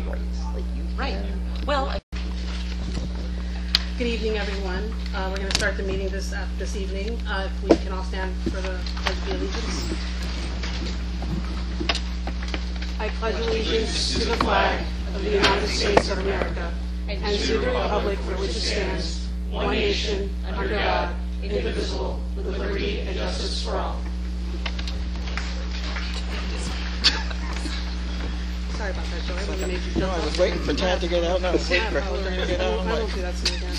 Like you Right. Well, good evening, everyone. We're going to start the meeting this evening. If we can all stand for the Pledge of Allegiance. I pledge allegiance to the flag of the United States of America and to the republic for which it stands, one nation, under God, indivisible, with liberty and justice for all. Sorry about that, Joey. I made you No, I was waiting for Tad to get out. No, I was waiting for her to get out. I won't do that to you again.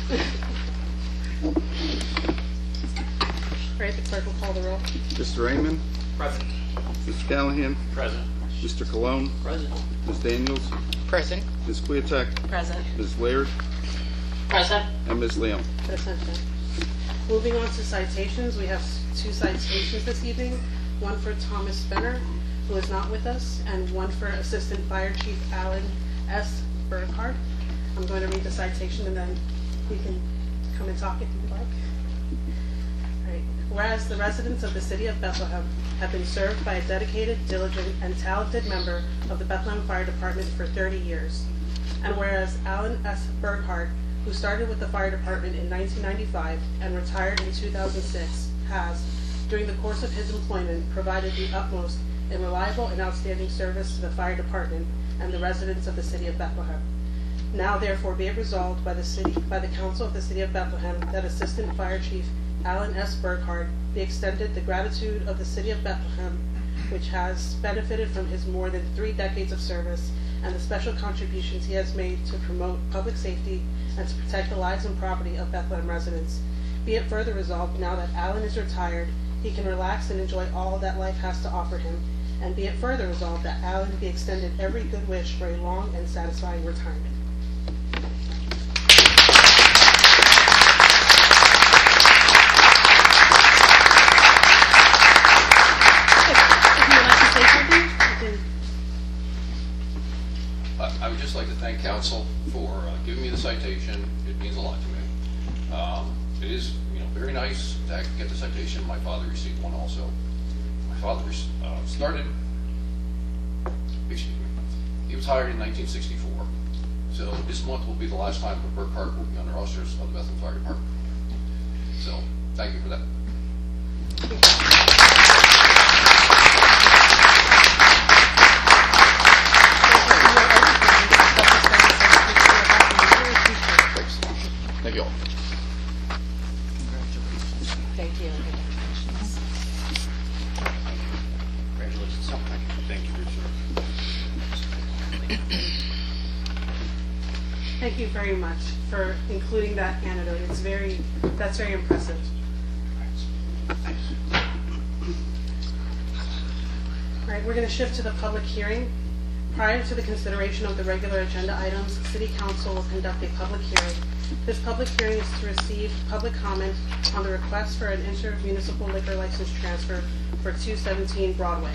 All right, the clerk will call the roll. Mr. Raymond? Present. Mr. Callahan? Present. Mr. Cologne? Present. Ms. Daniels? Present. Ms. Kwiatek? Present. Ms. Laird? Present. And Ms. Leon? Present. Moving on to citations, we have 2 citations this evening. One for Thomas Benner, who is not with us, and one for Assistant Fire Chief Alan S. Burkhardt. I'm going to read the citation and then we can come and talk if you'd like. All right. Whereas the residents of the city of Bethlehem have been served by a dedicated, diligent, and talented member of the Bethlehem Fire Department for 30 years. And whereas Alan S. Burkhardt, who started with the fire department in 1995 and retired in 2006, has, during the course of his employment, provided the utmost in reliable and outstanding service to the fire department and the residents of the city of Bethlehem. Now, therefore, be it resolved by the Council of the City of Bethlehem that Assistant Fire Chief Alan S. Burkhardt be extended the gratitude of the City of Bethlehem, which has benefited from his more than 3 decades of service and the special contributions he has made to promote public safety and to protect the lives and property of Bethlehem residents. Be it further resolved, now that Alan is retired, he can relax and enjoy all that life has to offer him. And be it further resolved that Alan be extended every good wish for a long and satisfying retirement. I would just like to thank council for giving me the citation. It means a lot to me. It is, very nice to get the citation. My father received one also. My father started. He was hired in 1964. So this month will be the last time that Burkhardt will be under officers of the Bethlehem Fire Department. So thank you for that. Thank you all. Thank you. Congratulations. Thank you, Richard. Thank you very much for including that anecdote. That's very impressive. All right, we're going to shift to the public hearing. Prior to the consideration of the regular agenda items, City Council will conduct a public hearing. This public hearing is to receive public comment on the request for an intermunicipal liquor license transfer for 217 Broadway.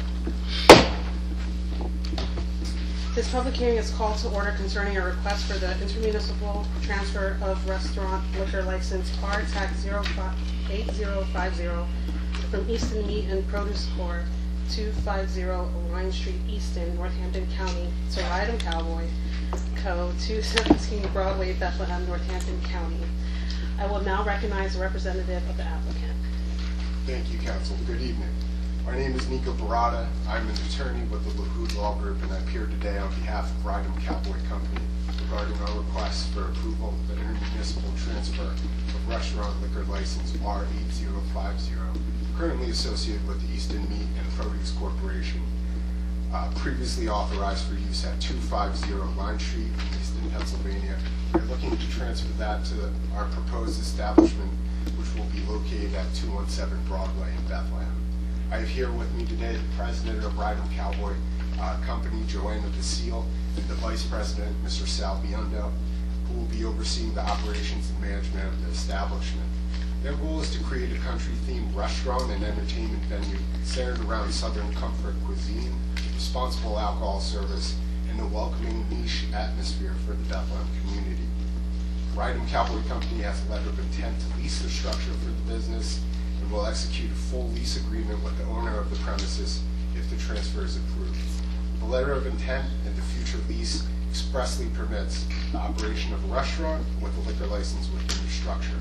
This public hearing is called to order concerning a request for the intermunicipal transfer of restaurant liquor license R-Tax 8050 from Easton Meat and Produce Corp. 250 Line Street, Easton, Northampton County, to Ride 'em Cowboy Co. 217 Broadway, Bethlehem, Northampton County. I will now recognize the representative of the applicant. Thank you, Council. Good evening. My name is Nico Barada. I'm an attorney with the LaHood Law Group, and I'm here today on behalf of Ride 'em Cowboy Company regarding our request for approval of the intermunicipal transfer of restaurant liquor license R8050, currently associated with the Easton Meat and Produce Corporation, previously authorized for use at 250 Line Street in Easton, Pennsylvania. We're looking to transfer that to our proposed establishment, which will be located at 217 Broadway in Bethlehem. I have here with me today the president of Ride 'em Cowboy Company, Joanna Basile, and the vice president, Mr. Sal Biondo, who will be overseeing the operations and management of the establishment. Their goal is to create a country-themed restaurant and entertainment venue centered around Southern comfort cuisine, responsible alcohol service, and a welcoming niche atmosphere for the Bethlehem community. Ride 'em Cowboy Company has a letter of intent to lease the structure for the business and will execute a full lease agreement with the owner of the premises if the transfer is approved. The letter of intent and the future lease expressly permits the operation of a restaurant with a liquor license within the structure.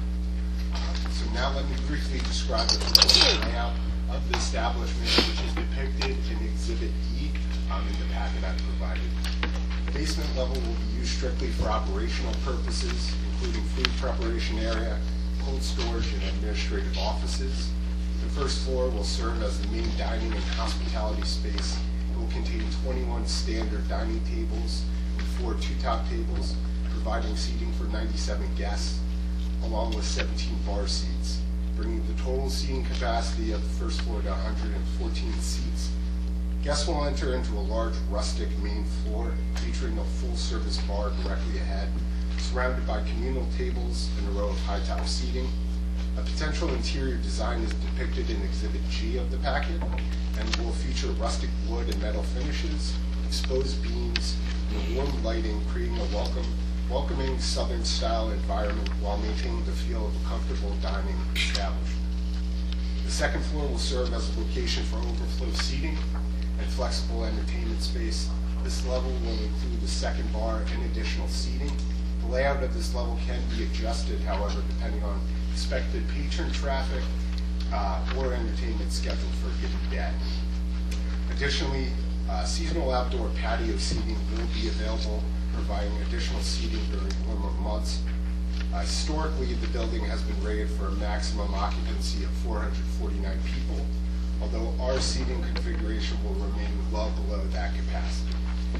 So now let me briefly describe the proposed layout of the establishment, which is depicted in Exhibit E in the packet I provided. The basement level will be used strictly for operational purposes, including food preparation area, cold storage, and administrative offices. The first floor will serve as the main dining and hospitality space. It will contain 21 standard dining tables and 4 two-top tables, providing seating for 97 guests, along with 17 bar seats, bringing the total seating capacity of the first floor to 114 seats. Guests will enter into a large rustic main floor featuring a full-service bar directly ahead, surrounded by communal tables and a row of high-top seating. A potential interior design is depicted in Exhibit G of the packet and will feature rustic wood and metal finishes, exposed beams, and warm lighting, creating a welcoming Southern-style environment while maintaining the feel of a comfortable dining establishment. The second floor will serve as a location for overflow seating and flexible entertainment space. This level will include a second bar and additional seating. The layout of this level can be adjusted, however, depending on expected patron traffic or entertainment scheduled for a given day. Additionally, seasonal outdoor patio seating will be available, providing additional seating during warmer months. Historically, the building has been rated for a maximum occupancy of 449 people, although our seating configuration will remain well below that capacity.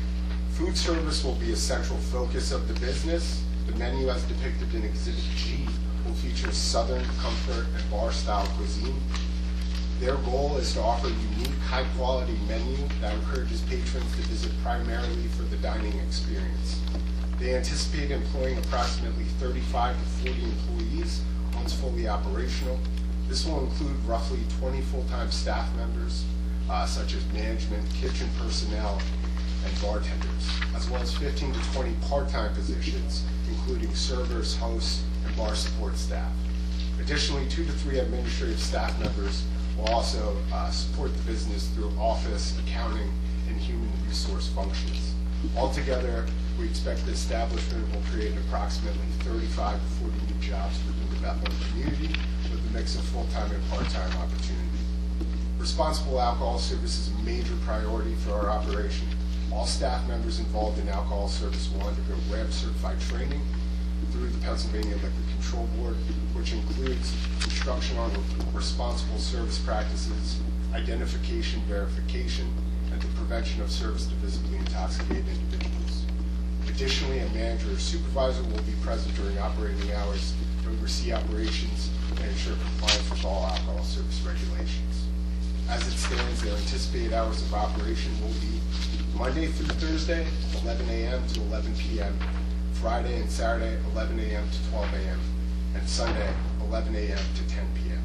Food service will be a central focus of the business. The menu, as depicted in Exhibit G, will feature Southern comfort and bar-style cuisine. Their goal is to offer a unique, high-quality menu that encourages patrons to visit primarily for the dining experience. They anticipate employing approximately 35 to 40 employees once fully operational. This will include roughly 20 full-time staff members, such as management, kitchen personnel, and bartenders, as well as 15 to 20 part-time positions, including servers, hosts, and bar support staff. Additionally, 2 to 3 administrative staff members will also support the business through office, accounting, and human resource functions. Altogether, we expect the establishment will create approximately 35 to 40 new jobs within the Bethlehem community, with a mix of full-time and part-time opportunity. Responsible alcohol service is a major priority for our operation. All staff members involved in alcohol service will undergo RAMP-certified training through the Pennsylvania Liquor Control Board, which includes instruction on responsible service practices, identification, verification, and the prevention of service to visibly intoxicated individuals. Additionally, a manager or supervisor will be present during operating hours to oversee operations and ensure compliance with all alcohol service regulations. As it stands, their anticipated hours of operation will be Monday through Thursday, 11 a.m. to 11 p.m., Friday and Saturday, 11 a.m. to 12 a.m., and Sunday, 11 a.m. to 10 p.m.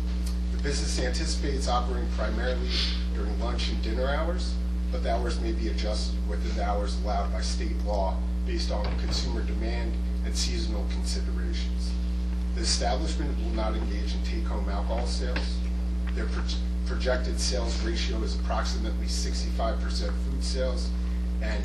The business anticipates operating primarily during lunch and dinner hours, but the hours may be adjusted within the hours allowed by state law based on consumer demand and seasonal considerations. The establishment will not engage in take-home alcohol sales. Their projected sales ratio is approximately 65% food sales and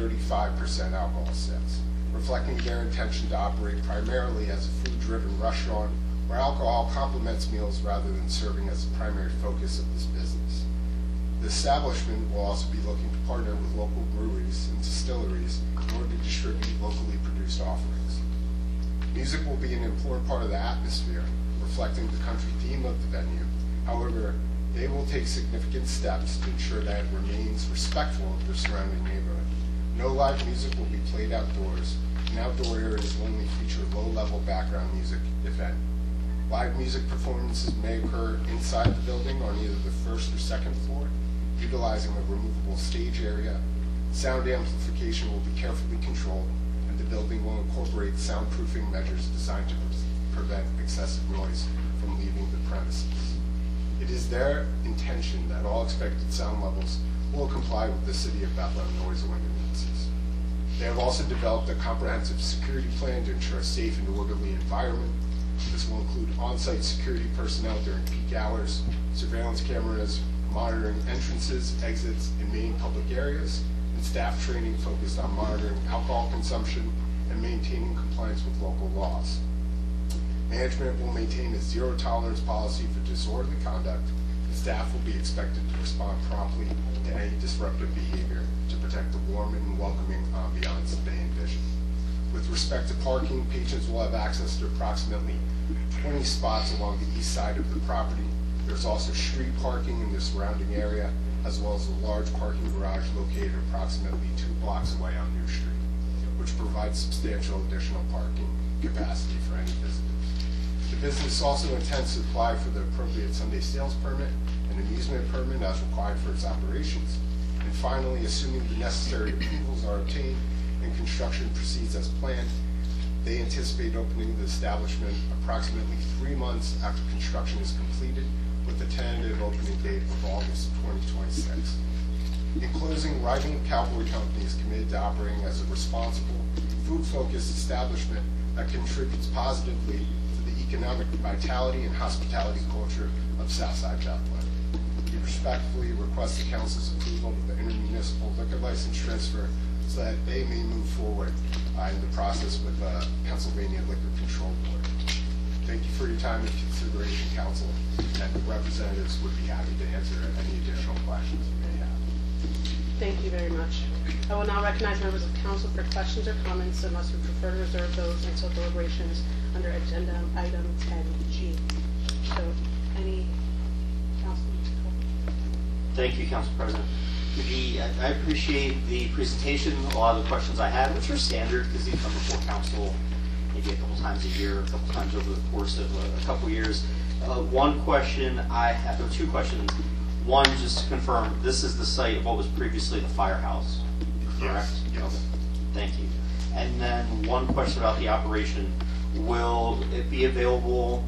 35% alcohol sales, reflecting their intention to operate primarily as a food-driven restaurant where alcohol complements meals rather than serving as the primary focus of this business. The establishment will also be looking to partner with local breweries and distilleries in order to distribute locally produced offerings. Music will be an important part of the atmosphere, reflecting the country theme of the venue. However, they will take significant steps to ensure that it remains respectful of the surrounding neighborhood. No live music will be played outdoors, and outdoor areas will only feature low-level background music, if any. Live music performances may occur inside the building on either the first or second floor, utilizing a removable stage area. Sound amplification will be carefully controlled, and the building will incorporate soundproofing measures designed to prevent excessive noise from leaving the premises. It is their intention that all expected sound levels will comply with the City of Bethlehem noise ordinances. They have also developed a comprehensive security plan to ensure a safe and orderly environment. This will include on-site security personnel during peak hours, surveillance cameras monitoring entrances, exits, and main public areas, and staff training focused on monitoring alcohol consumption and maintaining compliance with local laws. Management will maintain a zero-tolerance policy for disorderly conduct, and staff will be expected to respond promptly to any disruptive behavior to protect the warm and welcoming ambiance they envision. With respect to parking, patrons will have access to approximately 20 spots along the east side of the property. There's also street parking in the surrounding area, as well as a large parking garage located approximately 2 blocks away on New Street, which provides substantial additional parking capacity for any visitors. The business also intends to apply for the appropriate Sunday sales permit and amusement permit as required for its operations. And finally, assuming the necessary approvals are obtained and construction proceeds as planned, they anticipate opening the establishment approximately 3 months after construction is completed, with a tentative opening date of August 2026. In closing, Riding Cowboy Company is committed to operating as a responsible, food-focused establishment that contributes positively to the economic vitality and hospitality culture of Southside Bethlehem. We respectfully request the council's approval of the intermunicipal liquor license transfer so that they may move forward in the process with the Pennsylvania Liquor Control Board. Thank you for your time and consideration, council, and the representatives would be happy to answer any additional questions you may have. Thank you very much. I will now recognize members of council for questions or comments, unless we prefer to reserve those until deliberations under agenda item 10G. So, any council? Thank you, Council President. I appreciate the presentation. A lot of the questions I had, which are standard because these come before council maybe a couple times a year, a couple times over the course of a couple years. One question I have, or two questions. One, just to confirm, this is the site of what was previously the firehouse, correct? Yes. Okay. Thank you. And then one question about the operation. Will it be available,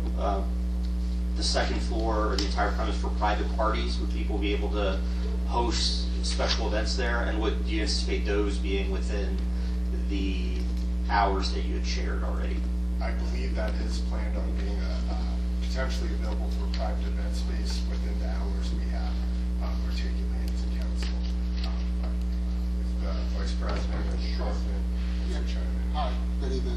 the second floor or the entire premise, for private parties? Would people be able to host special events there? And do you anticipate those being within the hours that you had shared already? I believe that is planned on being potentially available for private event space within the hours we have articulated to council. But if the Vice President or the President wants to chime in. Hi, good evening.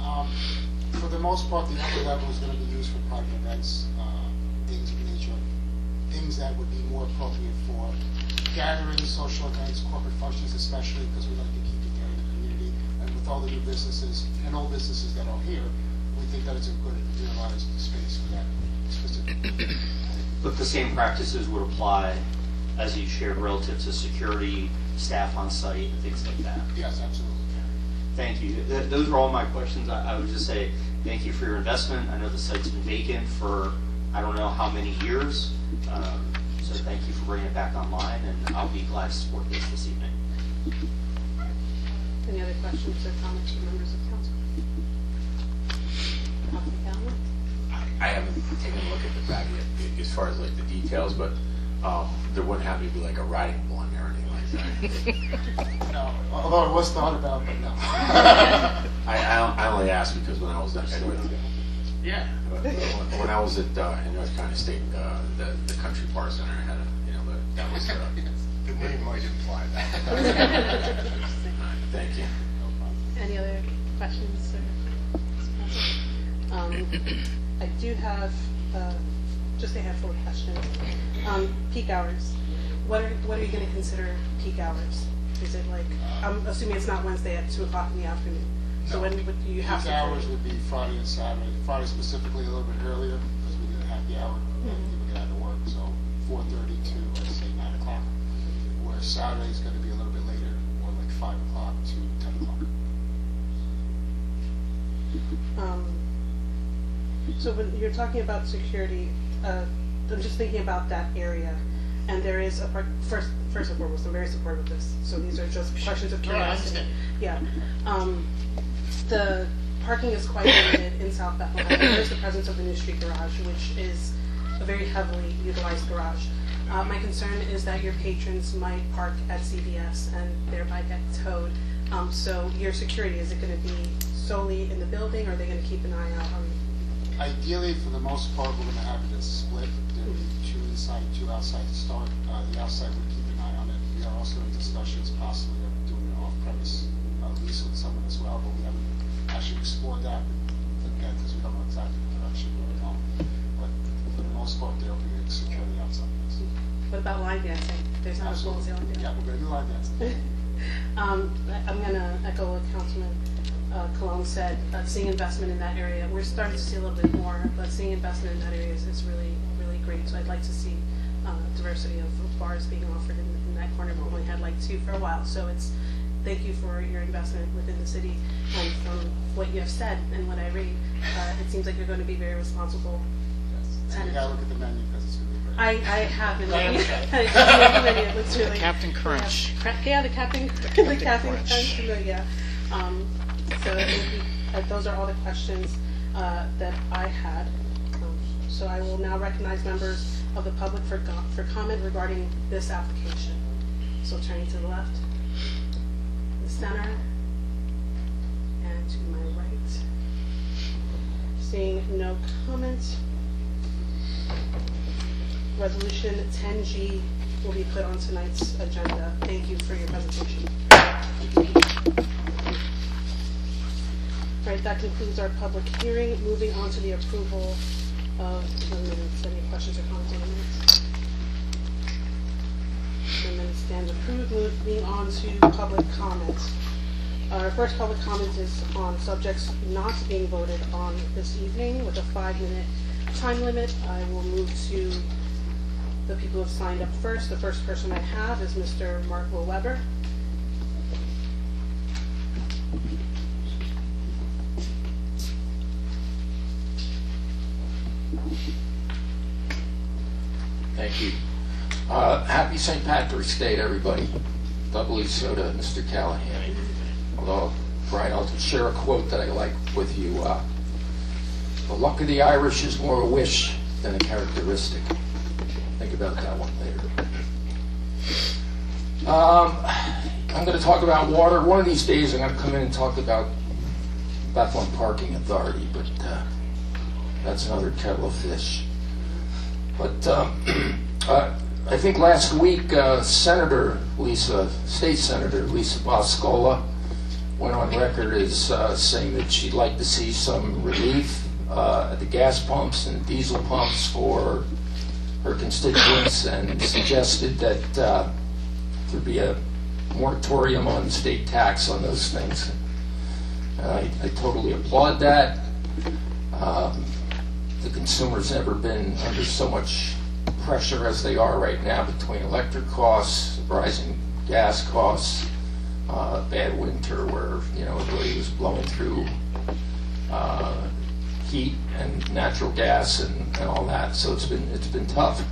For the most part, the upper level is going to be used for private events, things of nature, things that would be more appropriate for gatherings, social events, corporate functions, especially because we like to keep it there in the community. And with all the new businesses and old businesses that are here, we think that it's a good utilized space for that specific. But the same practices would apply as you shared relative to security, staff on site, and things like that? Yes, absolutely. Thank you. Those are all my questions. I would just say thank you for your investment. I know the site's been vacant for I don't know how many years. So thank you for bringing it back online, and I'll be glad to support this evening. Any other questions or comments from members of council? Councilman Callen? I haven't taken a look at the back yet, as far as like the details, but there wouldn't have to be like a riding blunt or anything like that. No, although it was thought about, but no. I only asked because when I was at Yeah. when I was at in North Carolina State, the Country Park Center had that was The name might imply that. thank you. Any other questions? I do have just a handful of questions. Peak hours. What are you going to consider peak hours? Is it like, I'm assuming it's not Wednesday at 2 o'clock in the afternoon. So No. when would you have Peak to? hours would be Friday and Saturday. Friday specifically a little bit earlier because we did a happy hour. People get out of work, so 4:30 to let's say 9 o'clock. Where Saturday is going to be a little bit later, more like 5 o'clock to 10 o'clock. So when you're talking about security, I'm just thinking about that area, and there is a part. First and foremost, I'm very supportive of this. So these are just questions of No, I curiosity. understand. Yeah. The parking is quite limited in South Bethlehem. There's the presence of the New Street Garage, which is a very heavily utilized garage. My concern is that your patrons might park at CVS and thereby get towed. So your security, is it going to be solely in the building, or are they going to keep an eye out on? Ideally, for the most part, we're going to have it as split. There will be 2 inside, 2 outside to start. The outside would keep an eye on it. We are also in discussions possibly premise lease with someone as well, but we haven't actually explored that again because we don't know exactly what actually going on. But for the most part, they'll be securely outside. What about line dancing? There's not as well as the line dancing. Yeah, we're going to do line dancing. I'm going to echo what Councilman Cologne said. Seeing investment in that area, we're starting to see a little bit more, but seeing investment in that area is really, really great. So I'd like to see diversity of bars being offered in that corner. We only had like 2 for a while, so it's thank you for your investment within the city. And from what you have said and what I read, it seems like you're going to be very responsible. Yes. So you got to look at the menu because it's going to be great. I have been I looking understand. at the menu. It looks really Captain Crunch. Yeah, the Captain Crunch. Yeah. So those are all the questions that I had. So I will now recognize members of the public for comment regarding this application. So turning to the left, the center, and to my right. Seeing no comments. Resolution 10G will be put on tonight's agenda. Thank you for your presentation. All right, that concludes our public hearing. Moving on to the approval of the minutes. Any questions or comments on the minutes? The minutes stand approved. Moving on to public comments. Our first public comment is on subjects not being voted on this evening with a 5-minute time limit. I will move to the people who have signed up first. The first person I have is Mr. Mark Weber. Thank you. Happy St. Patrick's Day to everybody. Doubly so to Mr. Callahan. Although, Brian, I'll share a quote that I like with you. The luck of the Irish is more a wish than a characteristic. Think about that one later. I'm going to talk about water. One of these days I'm going to come in and talk about Bethlehem Parking Authority, but that's another kettle of fish. But I think last week State Senator Lisa Boscola went on record as saying that she'd like to see some relief at the gas pumps and diesel pumps for her constituents, and suggested that there be a moratorium on state tax on those things. I totally applaud that. The consumer's never been under so much pressure as they are right now between electric costs, rising gas costs, bad winter where everybody was blowing through heat and natural gas and all that. So it's been tough.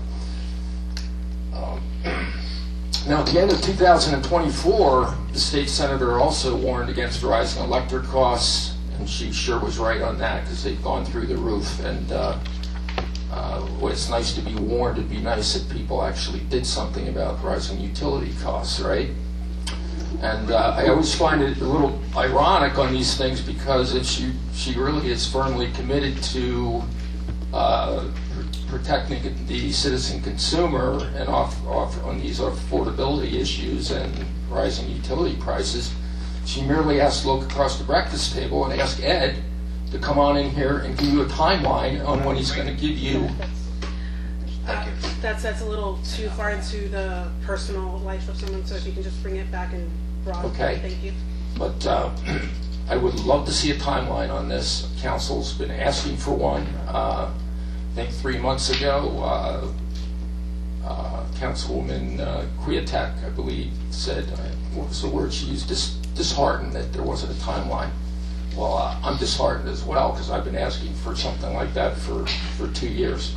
Now, at the end of 2024, the state senator also warned against rising electric costs, and she sure was right on that because they've gone through the roof. And well, it's nice to be warned. It'd be nice if people actually did something about rising utility costs, right? And I always find it a little ironic on these things because if she really is firmly committed to protecting the citizen consumer and on these affordability issues and rising utility prices, she merely has to look across the breakfast table and ask Ed to come on in here and give you a timeline on when he's going to give you. That's a little too far into the personal life of someone, so if you can just bring it back in broad. Okay. Thank you. But I would love to see a timeline on this. Council's been asking for one. I think 3 months ago, Councilwoman Kwiatek, I believe, said, what was the word she used, disheartened that there wasn't a timeline. Well, I'm disheartened as well because I've been asking for something like that for 2 years.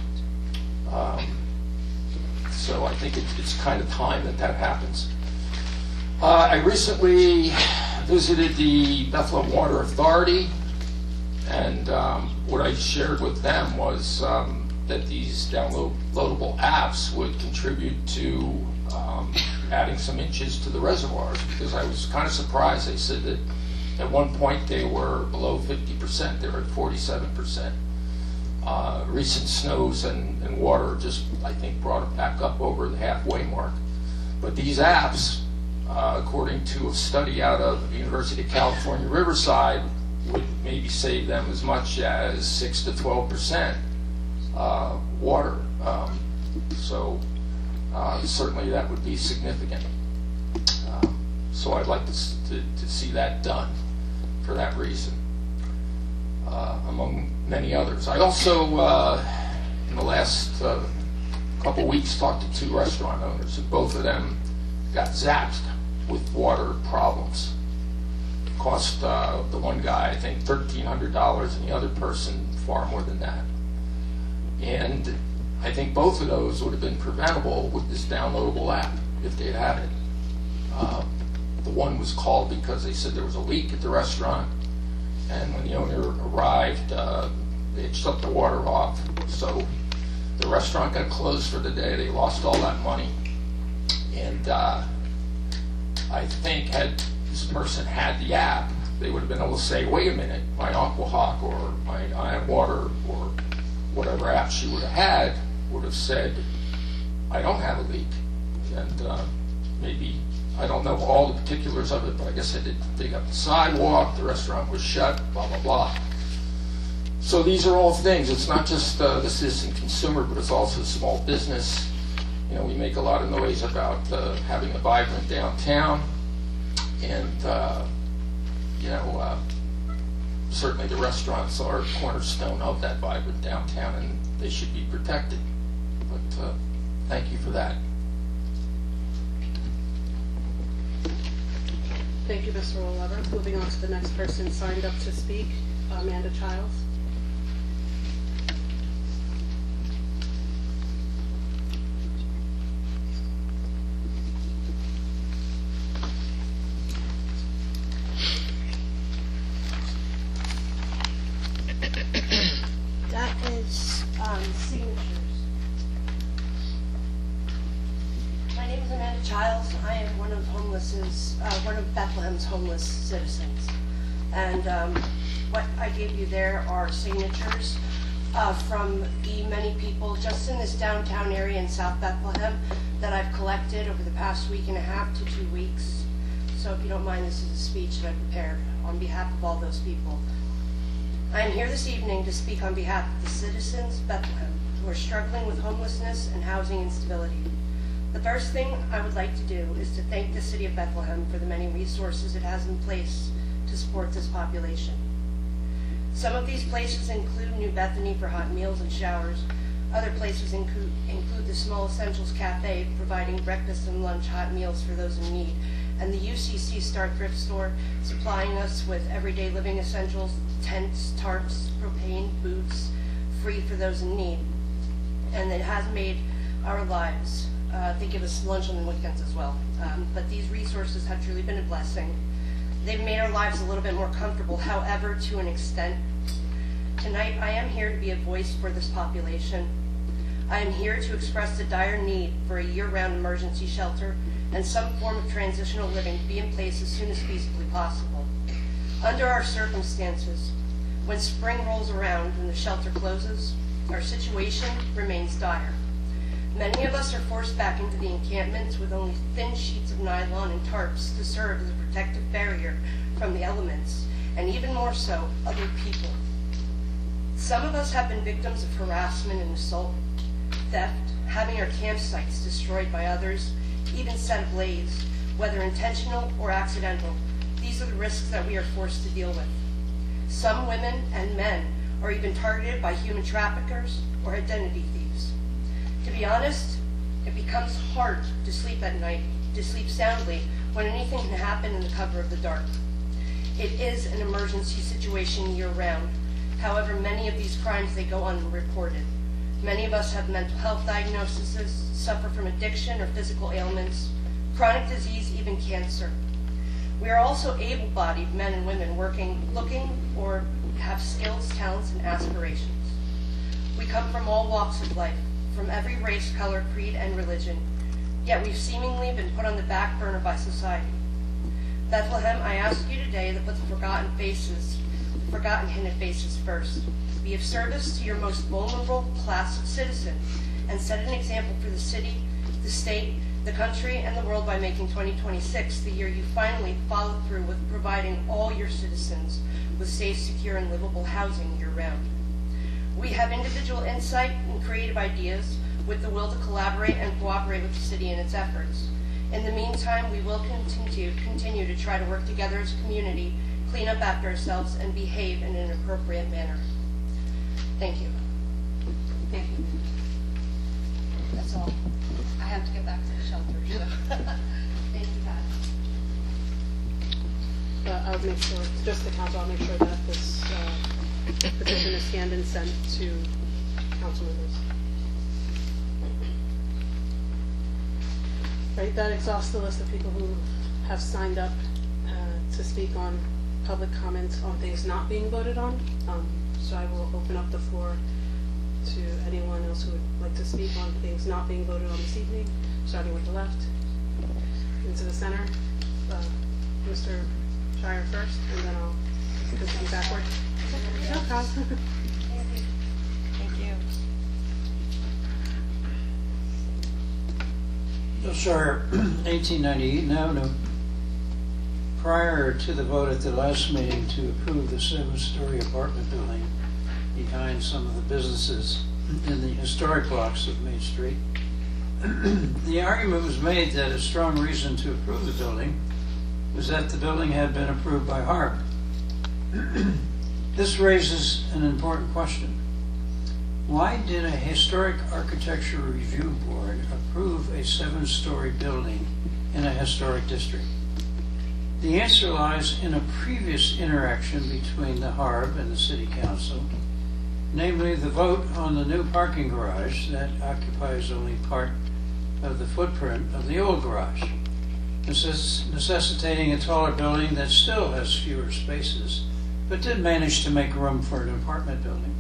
So I think it's kind of time that happens. I recently visited the Bethlehem Water Authority, and what I shared with them was that these downloadable apps would contribute to adding some inches to the reservoirs, because I was kind of surprised. They said that at one point they were below 50%, they were at 47%. Recent snows and water just, I think, brought it back up over the halfway mark. But these apps according to a study out of the University of California, Riverside, would maybe save them as much as 6 to 12% water. So certainly that would be significant. So I'd like to see that done for that reason, among many others. I also, in the last couple weeks, talked to 2 restaurant owners, and both of them got zapped with water problems. It cost the one guy, I think, $1,300, and the other person far more than that. And I think both of those would have been preventable with this downloadable app if they'd had it. The one was called because they said there was a leak at the restaurant, and when the owner arrived, they had shut the water off. So the restaurant got closed for the day. They lost all that money. And I think had this person had the app, they would have been able to say, wait a minute, my Aquahawk or my Ion Water or whatever app she would have had would have said, I don't have a leak. And maybe, I don't know all the particulars of it, but I guess I did dig up the sidewalk, the restaurant was shut, blah, blah, blah. So these are all things. It's not just the citizen consumer, but it's also small business. You know, we make a lot of noise about having a vibrant downtown, and you know, certainly the restaurants are a cornerstone of that vibrant downtown, and they should be protected. But thank you for that. Thank you, Mr. Rollever. Moving on to the next person signed up to speak, Amanda Childs. That is signatures. My name is Amanda Childs. I am one of Bethlehem's homeless citizens. And what I gave you there are signatures from the many people just in this downtown area in South Bethlehem that I've collected over the past week and a half to 2 weeks. So if you don't mind, this is a speech that I prepared on behalf of all those people. I am here this evening to speak on behalf of the citizens of Bethlehem who are struggling with homelessness and housing instability. The first thing I would like to do is to thank the city of Bethlehem for the many resources it has in place to support this population. Some of these places include New Bethany for hot meals and showers. Other places include the Small Essentials Cafe, providing breakfast and lunch hot meals for those in need, and the UCC Star Thrift Store, supplying us with everyday living essentials, tents, tarps, propane, boots, free for those in need. And it has made our lives, they give us lunch on the weekends as well. But these resources have truly been a blessing. They've made our lives a little bit more comfortable, however, to an extent. Tonight, I am here to be a voice for this population. I am here to express the dire need for a year-round emergency shelter and some form of transitional living to be in place as soon as feasibly possible. Under our circumstances, when spring rolls around and the shelter closes, our situation remains dire. Many of us are forced back into the encampments with only thin sheets of nylon and tarps to serve as a protective barrier from the elements, and even more so, other people. Some of us have been victims of harassment and assault, theft, having our campsites destroyed by others, even set ablaze, whether intentional or accidental. These are the risks that we are forced to deal with. Some women and men are even targeted by human traffickers or identity thieves. To be honest, it becomes hard to sleep at night, to sleep soundly, when anything can happen in the cover of the dark. It is an emergency situation year-round. However, many of these crimes, they go unreported. Many of us have mental health diagnoses, suffer from addiction or physical ailments, chronic disease, even cancer. We are also able-bodied men and women working, looking, or have skills, talents, and aspirations. We come from all walks of life, from every race, color, creed, and religion, yet we've seemingly been put on the back burner by society. Bethlehem, I ask you today to put the forgotten hidden faces first. Be of service to your most vulnerable class of citizen, and set an example for the city, the state, the country and the world by making 2026 the year you finally follow through with providing all your citizens with safe, secure, and livable housing year-round. We have individual insight and creative ideas with the will to collaborate and cooperate with the city in its efforts. In the meantime, we will continue to try to work together as a community, clean up after ourselves, and behave in an appropriate manner. Thank you. Thank you. That's all. I have to get back to the shelter, so. Thank you, guys. I'll make sure, just the council, I'll make sure that this petition is scanned and sent to council members. Right, that exhausts the list of people who have signed up to speak on public comments on things not being voted on. So I will open up the floor to anyone else who would like to speak on things not being voted on this evening, starting with the left, into the center. Mr. Shire first, and then I'll continue backward. No problem. Thank you. Bill Shire, 1898 Avenue. Prior to the vote at the last meeting to approve the 7-story apartment building behind some of the businesses in the historic blocks of Main Street, the argument was made that a strong reason to approve the building was that the building had been approved by HARB. This raises an important question. Why did a historic architecture review board approve a 7-story building in a historic district? The answer lies in a previous interaction between the HARB and the City Council, namely the vote on the new parking garage that occupies only part of the footprint of the old garage, necessitating a taller building that still has fewer spaces, but did manage to make room for an apartment building.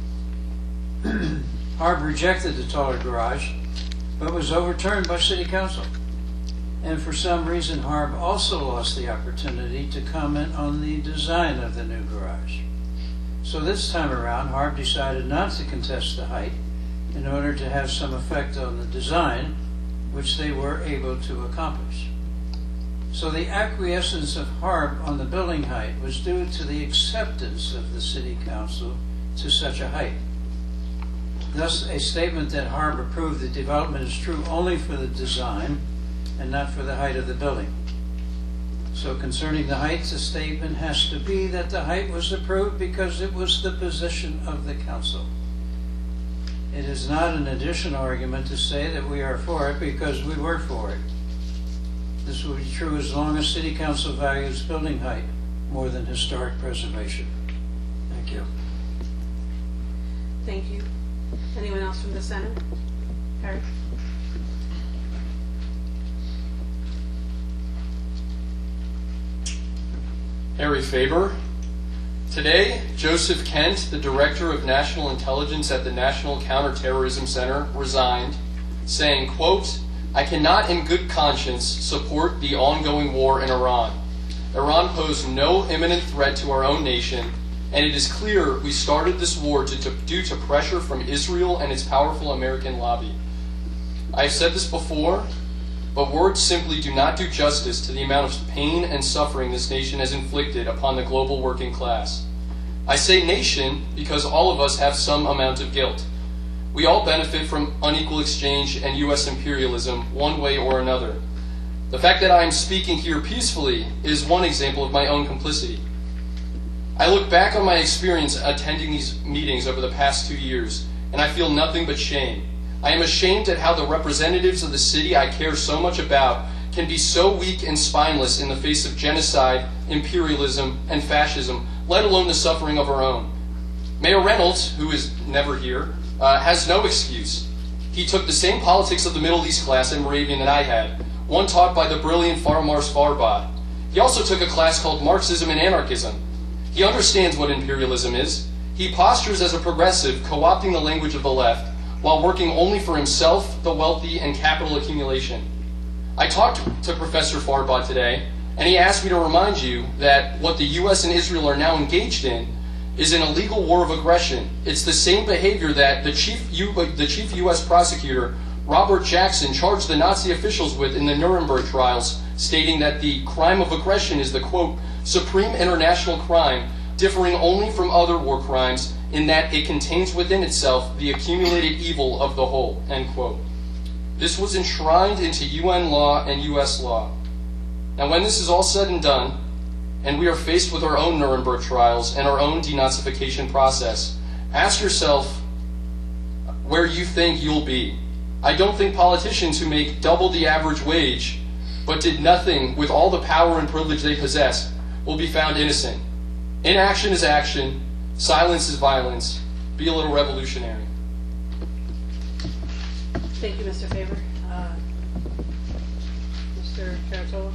HARB rejected the taller garage, but was overturned by City Council. And for some reason, HARB also lost the opportunity to comment on the design of the new garage. So this time around, HARB decided not to contest the height in order to have some effect on the design, which they were able to accomplish. So the acquiescence of HARB on the building height was due to the acceptance of the City Council to such a height. Thus, a statement that HARB approved the development is true only for the design and not for the height of the building. So concerning the height, the statement has to be that the height was approved because it was the position of the council. It is not an additional argument to say that we are for it because we were for it. This will be true as long as City Council values building height more than historic preservation. Thank you. Thank you. Anyone else from the center? Harry? Harry Faber. Today, Joseph Kent, the Director of National Intelligence at the National Counterterrorism Center, resigned, saying, quote, "I cannot in good conscience support the ongoing war in Iran. Iran posed no imminent threat to our own nation, and it is clear we started this war due to pressure from Israel and its powerful American lobby. I have said this before, but words simply do not do justice to the amount of pain and suffering this nation has inflicted upon the global working class. I say nation because all of us have some amount of guilt. We all benefit from unequal exchange and U.S. imperialism one way or another. The fact that I am speaking here peacefully is one example of my own complicity. I look back on my experience attending these meetings over the past 2 years, and I feel nothing but shame. I am ashamed at how the representatives of the city I care so much about can be so weak and spineless in the face of genocide, imperialism, and fascism, let alone the suffering of our own. Mayor Reynolds, who is never here, has no excuse. He took the same politics of the Middle East class in Moravian that I had, one taught by the brilliant Farmars Farbad. He also took a class called Marxism and Anarchism. He understands what imperialism is. He postures as a progressive, co-opting the language of the left, while working only for himself, the wealthy, and capital accumulation. I talked to Professor Farbad today, and he asked me to remind you that what the U.S. and Israel are now engaged in is an illegal war of aggression. It's the same behavior that the chief U.S. prosecutor Robert Jackson charged the Nazi officials with in the Nuremberg trials, stating that the crime of aggression is the, quote, supreme international crime, differing only from other war crimes in that it contains within itself the accumulated evil of the whole, end quote. This was enshrined into UN law and US law. Now, when this is all said and done, and we are faced with our own Nuremberg trials and our own denazification process, ask yourself where you think you'll be. I don't think politicians who make double the average wage but did nothing with all the power and privilege they possess will be found innocent. Inaction is action. Silence is violence. Be a little revolutionary. Thank you, Mr. Faber. Mr. Caratola?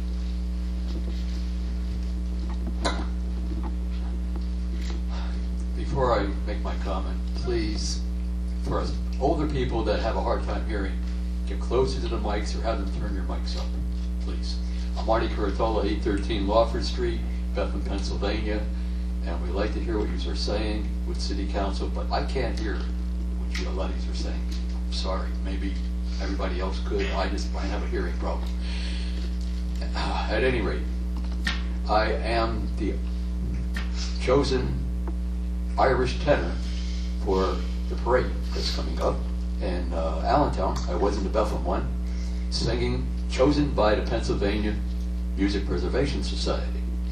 Before I make my comment, please, for us older people that have a hard time hearing, get closer to the mics or have them turn your mics up, please. I'm Marty Caratola, 813 Lawford Street, Bethlehem, Pennsylvania, and we like to hear what you are saying with City Council, but I can't hear what you ladies are saying. I'm sorry, maybe everybody else could. I have a hearing problem. At any rate, I am the chosen Irish tenor for the parade that's coming up in Allentown. I was in the Bethlehem one, singing, chosen by the Pennsylvania Music Preservation Society.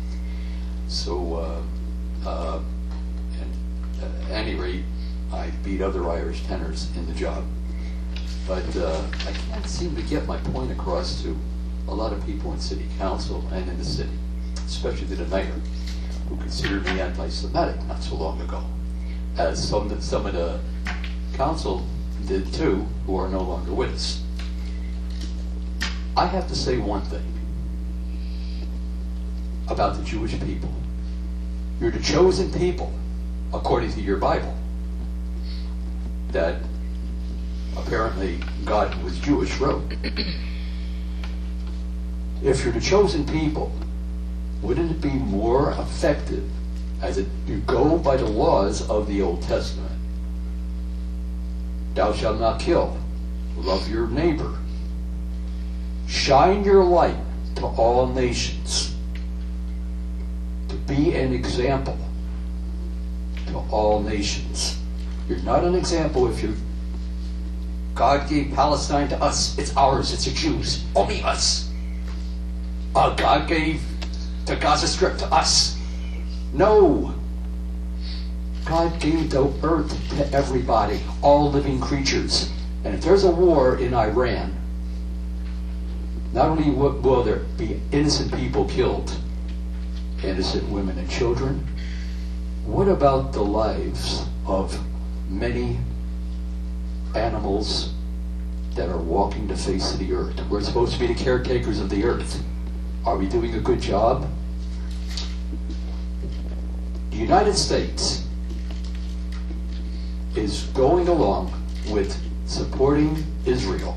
So, at any rate, I beat other Irish tenors in the job. But I can't seem to get my point across to a lot of people in City Council and in the city, especially the mayor, who considered me anti-Semitic not so long ago, as some of the council did too, who are no longer with us. I have to say one thing about the Jewish people. You're the chosen people, according to your Bible, that apparently God, who was Jewish, wrote. If you're the chosen people, wouldn't it be more effective as you go by the laws of the Old Testament? Thou shalt not kill. Love your neighbor. Shine your light to all nations. To be an example to all nations. You're not an example if you God gave Palestine to us. It's ours. It's the Jews. Only us. God gave the Gaza Strip to us. No. God gave the earth to everybody, all living creatures. And if there's a war in Iran, not only will there be innocent people killed, innocent women and children, what about the lives of many animals that are walking the face of the earth? We're supposed to be the caretakers of the earth. Are we doing a good job? The United States is going along with supporting Israel.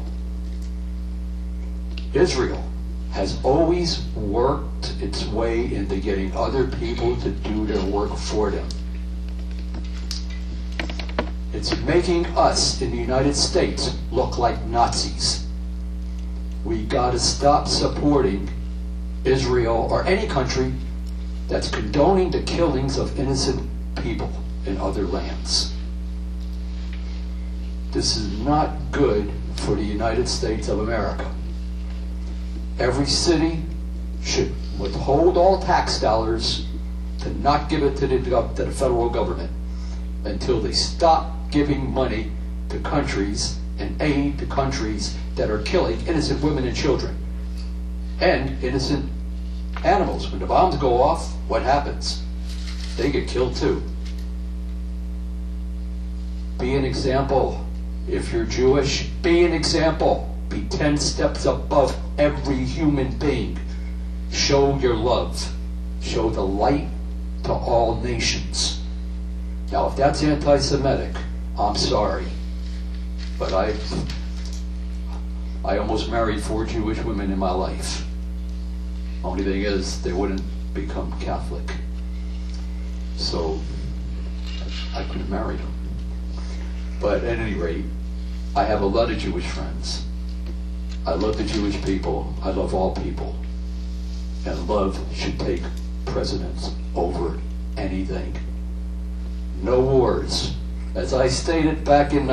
Israel has always worked its way into getting other people to do their work for them. It's making us in the United States look like Nazis. We got to stop supporting Israel or any country that's condoning the killings of innocent people in other lands. This is not good for the United States of America. Every city should withhold all tax dollars to not give it to the federal government until they stop giving money to countries and aid to countries that are killing innocent women and children and innocent animals. When the bombs go off, what happens? They get killed too. Be an example. If you're Jewish, be an example. Be 10 steps above every human being. Show your love. Show the light to all nations. Now, if that's anti-Semitic, I'm sorry. But I almost married 4 Jewish women in my life. Only thing is, they wouldn't become Catholic. So, I couldn't marry them. But at any rate, I have a lot of Jewish friends. I love the Jewish people. I love all people. And love should take precedence over anything. No wars. As I stated back in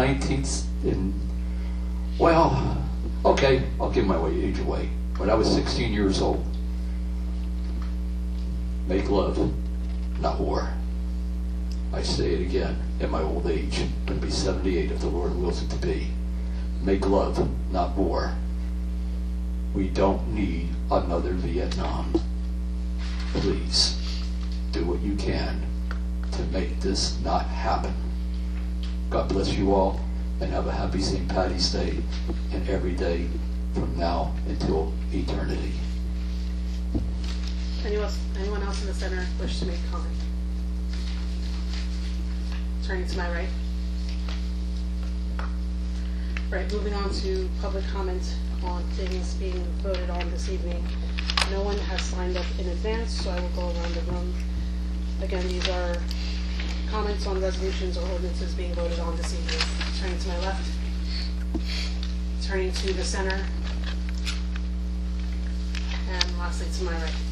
okay, I'll give my age away. When I was 16 years old, make love, not war. I say it again, in my old age, I'm going to be 78 if the Lord wills it to be. Make love, not war. We don't need another Vietnam. Please, do what you can to make this not happen. God bless you all, and have a happy St. Paddy's Day, and every day from now until eternity. Anyone else in the center wish to make a comment? Turning to my right. Right, moving on to public comment on things being voted on this evening. No one has signed up in advance, so I will go around the room. Again, these are comments on resolutions or ordinances being voted on this evening. Turning to my left. Turning to the center. And lastly to my right.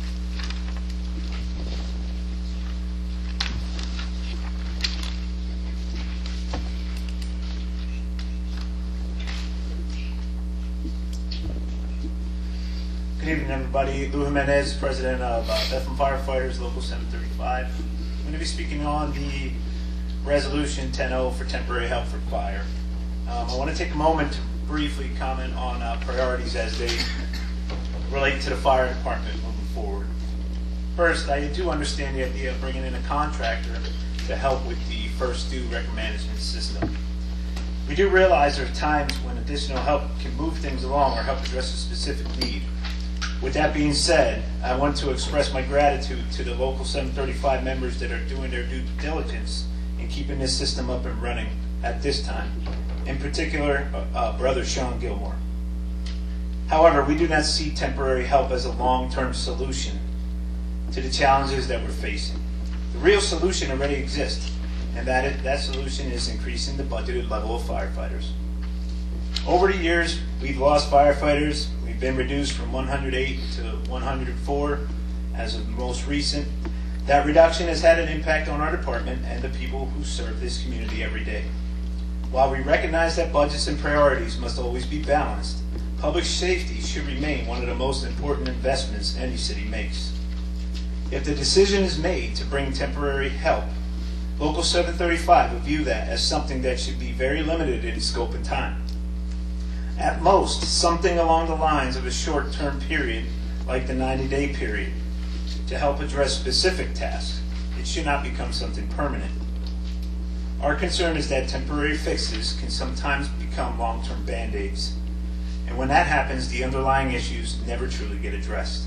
Good evening, everybody. Lou Jimenez, president of Bethlehem Firefighters, Local 735. I'm going to be speaking on the resolution 10-0 for temporary help for fire. I want to take a moment to briefly comment on priorities as they relate to the fire department moving forward. First, I do understand the idea of bringing in a contractor to help with the first due record management system. We do realize there are times when additional help can move things along or help address a specific need. With that being said, I want to express my gratitude to the Local 735 members that are doing their due diligence in keeping this system up and running at this time. In particular, Brother Sean Gilmore. However, we do not see temporary help as a long-term solution to the challenges that we're facing. The real solution already exists, and that solution is increasing the budgeted level of firefighters. Over the years, we've lost firefighters. We've been reduced from 108 to 104 as of the most recent. That reduction has had an impact on our department and the people who serve this community every day. While we recognize that budgets and priorities must always be balanced, public safety should remain one of the most important investments any city makes. If the decision is made to bring temporary help, Local 735 would view that as something that should be very limited in scope and time. At most, something along the lines of a short-term period, like the 90-day period, to help address specific tasks. It should not become something permanent. Our concern is that temporary fixes can sometimes become long-term band-aids, and when that happens, the underlying issues never truly get addressed.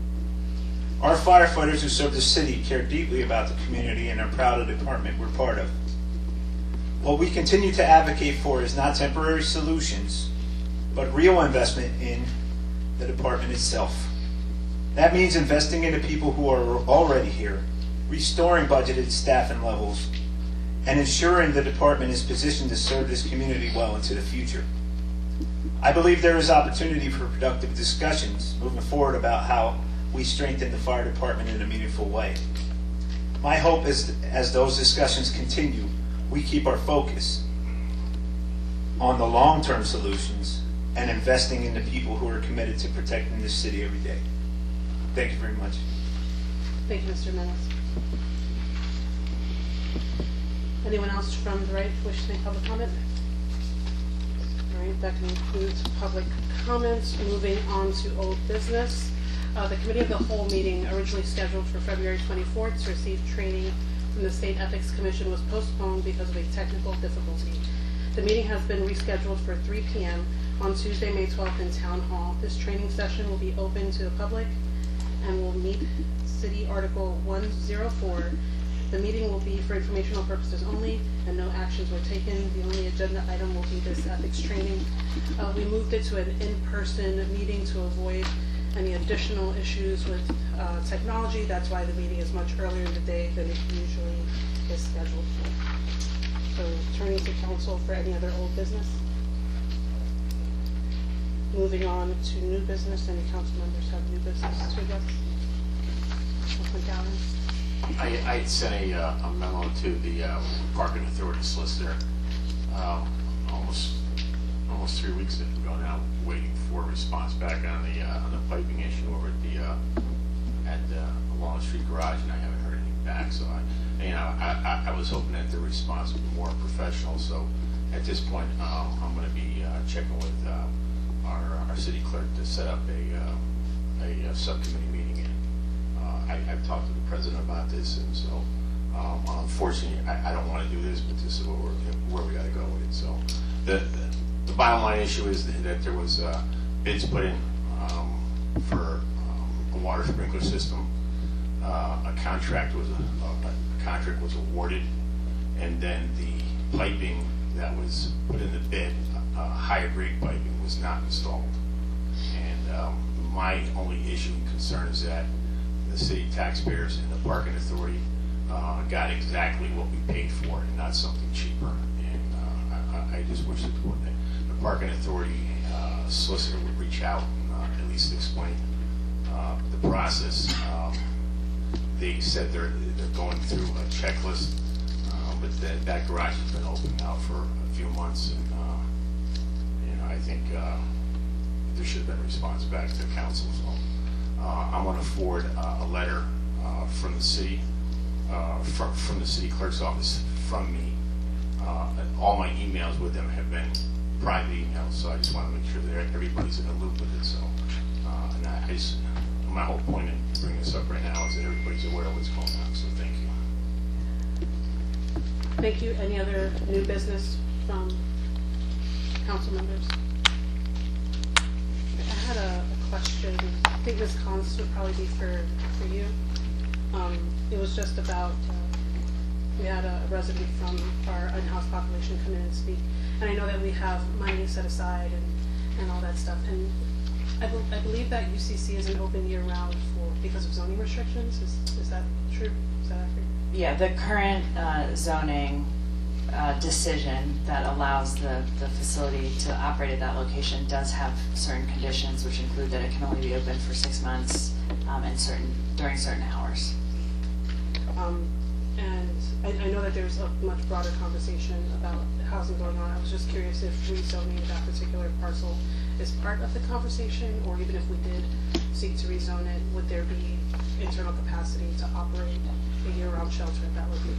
Our firefighters who serve the city care deeply about the community and are proud of the department we're part of. What we continue to advocate for is not temporary solutions, but real investment in the department itself. That means investing in the people who are already here, restoring budgeted staffing levels, and ensuring the department is positioned to serve this community well into the future. I believe there is opportunity for productive discussions moving forward about how we strengthen the fire department in a meaningful way. My hope is, as those discussions continue, we keep our focus on the long-term solutions and investing in the people who are committed to protecting this city every day. Thank you very much. Thank you, Mr. Menace. Anyone else from the right wish to make public comment? All right, that concludes public comments. Moving on to old business. The Committee of the Whole meeting, originally scheduled for February 24th to receive training from the State Ethics Commission, was postponed because of a technical difficulty. The meeting has been rescheduled for 3 p.m. on Tuesday, May 12th in Town Hall. This training session will be open to the public and will meet City Article 104. The meeting will be for informational purposes only, and no actions were taken. The only agenda item will be this ethics training. We moved it to an in-person meeting to avoid any additional issues with technology. That's why the meeting is much earlier in the day than it usually is scheduled for. So turning to council for any other old business. Moving on to new business, any council members have new business to address? Councilman Callen? I sent a memo to the Parking Authority solicitor almost 3 weeks ago now, waiting for a response back on the piping issue over at the Walnut Street Garage, and I haven't heard anything back. So I was hoping that the response would be more professional. So at this point, I'm going to be checking with our city clerk to set up a subcommittee meeting. And I've talked to the president about this, and so unfortunately, I don't want to do this, but this is where we got to go with it. So the bottom line issue is that there was bids put in for a water sprinkler system. A contract was awarded, and then the piping that was put in the bid, higher grade piping, was not installed. And my only issue and concern is that the city taxpayers and the Parking Authority got exactly what we paid for and not something cheaper. And I just wish that the Parking Authority solicitor would reach out and at least explain the process. They said they're going through a checklist, but that garage has been open now for a few months, and I think there should have been a response back to council. So I'm going to forward a letter from the city, from the city clerk's office, from me. All my emails with them have been private emails, so I just want to make sure that everybody's in the loop with it. So, my whole point in bringing this up right now is that everybody's aware of what's going on. So, thank you. Thank you. Any other new business from council members? I had a question. I think Ms. Collins would probably be for you. It was just about, we had a resident from our in-house population come in and speak. And I know that we have money set aside and all that stuff. And I believe that UCC isn't open year-round because of zoning restrictions. Is that true? Is that accurate? Yeah, the current zoning decision that allows the facility to operate at that location does have certain conditions, which include that it can only be open for 6 months and during certain hours. And I know that there's a much broader conversation about housing going on. I was just curious if rezoning that particular parcel is part of the conversation, or even if we did seek to rezone it, would there be internal capacity to operate a year-round shelter at that location?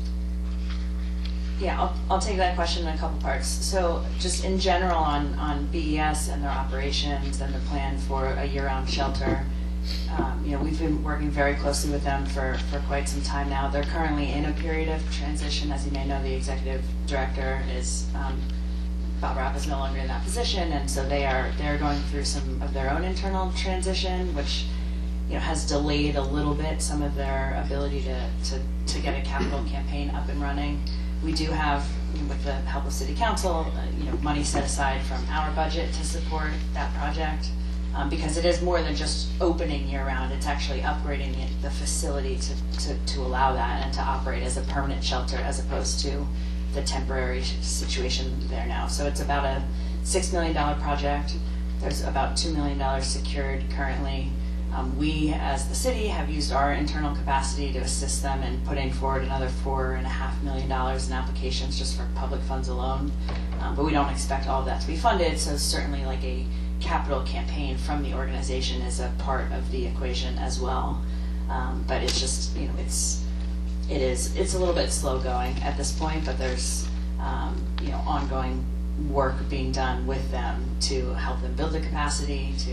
Yeah, I'll take that question in a couple parts. So just in general on BES and their operations and the plan for a year-round shelter, we've been working very closely with them for quite some time now. They're currently in a period of transition. As you may know, the executive director is, Bob Rapp is no longer in that position, and so they're going through some of their own internal transition, which has delayed a little bit some of their ability to get a capital campaign up and running. We do have, with the help of City Council, money set aside from our budget to support that project. Because it is more than just opening year-round, it's actually upgrading the facility to allow that and to operate as a permanent shelter as opposed to the temporary situation there now. So it's about a $6 million project. There's about $2 million secured currently. We, as the city, have used our internal capacity to assist them in putting forward another $4.5 million in applications just for public funds alone. But we don't expect all of that to be funded, so certainly like a capital campaign from the organization is a part of the equation as well. But it's just, it's a little bit slow going at this point, but there's, ongoing work being done with them to help them build the capacity to,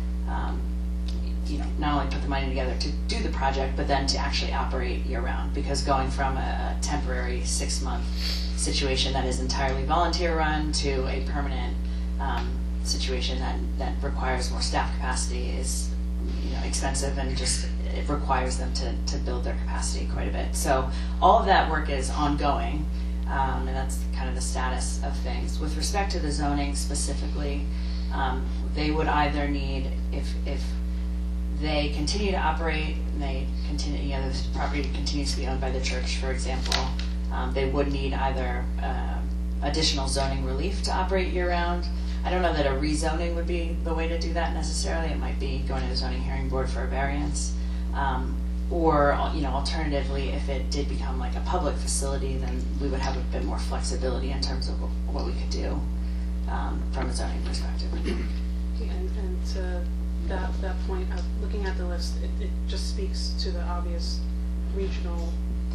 not only put the money together to do the project, but then to actually operate year-round. Because going from a temporary 6-month situation that is entirely volunteer-run to a permanent situation that requires more staff capacity is expensive, and just it requires them to build their capacity quite a bit. So all of that work is ongoing, and that's kind of the status of things. With respect to the zoning specifically, they would either need, if they continue to operate and they continue, the property continues to be owned by the church, for example, they would need either additional zoning relief to operate year-round. I don't know that a rezoning would be the way to do that necessarily. It might be going to the zoning hearing board for a variance. Or, alternatively, if it did become like a public facility, then we would have a bit more flexibility in terms of what we could do from a zoning perspective. And to that point of looking at the list, it just speaks to the obvious regional,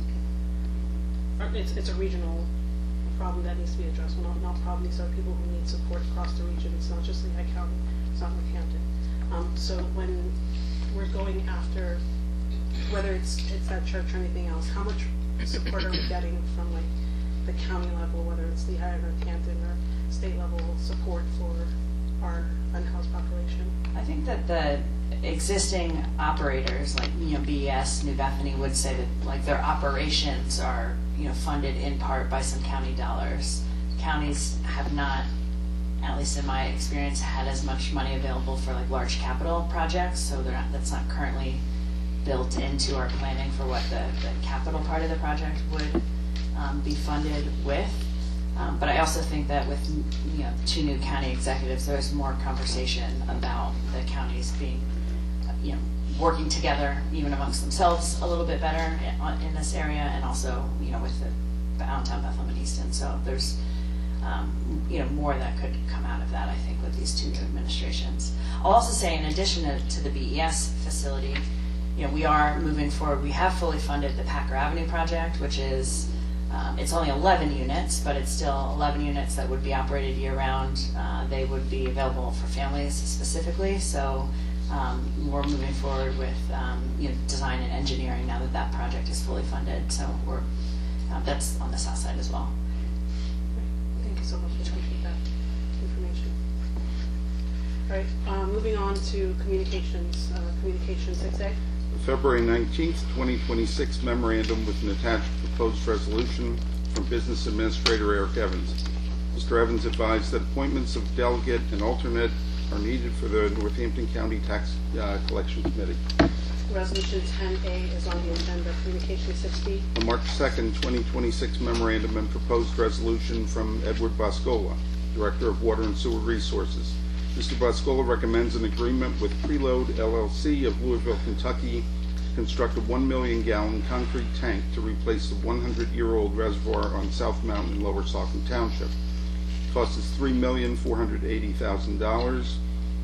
or it's a regional problem that needs to be addressed. Well, not problem, these are people who need support across the region. It's not just Lehigh County, it's not Northampton. So when we're going after, whether it's that church or anything else, how much support are we getting from like the county level, whether it's Lehigh or Northampton, or state level support for our unhoused population? I think that the existing operators, like BES, New Bethany, would say that like their operations are funded in part by some county dollars. Counties have not, at least in my experience, had as much money available for like large capital projects, so that's not currently built into our planning for what the capital part of the project would be funded with. But I also think that with 2 new county executives, there's more conversation about the counties being, working together even amongst themselves a little bit better in this area, and also with the Allentown, Bethlehem, and Easton. So there's more that could come out of that, I think, with these 2 new administrations. I'll also say, in addition to the BES facility, we are moving forward. We have fully funded the Packer Avenue project, which is it's only 11 units, but it's still 11 units that would be operated year-round. They would be available for families specifically. So we're moving forward with design and engineering now that project is fully funded. So that's on the south side as well. Thank you so much. I appreciate that information. All right, moving on to communications. Communication 6A. February 19th, 2026 memorandum with an attached proposed resolution from Business Administrator Eric Evans. Mr. Evans advised that appointments of delegate and alternate are needed for the Northampton County Tax Collection Committee. Resolution 10A is on the agenda. Communication 6B. On March 2nd, 2026 memorandum and proposed resolution from Edward Boscola, Director of Water and Sewer Resources. Mr. Boscola recommends an agreement with Preload LLC of Louisville, Kentucky to construct a 1 million gallon concrete tank to replace the 100-year-old reservoir on South Mountain in Lower Saucon Township. Cost is $3,480,000.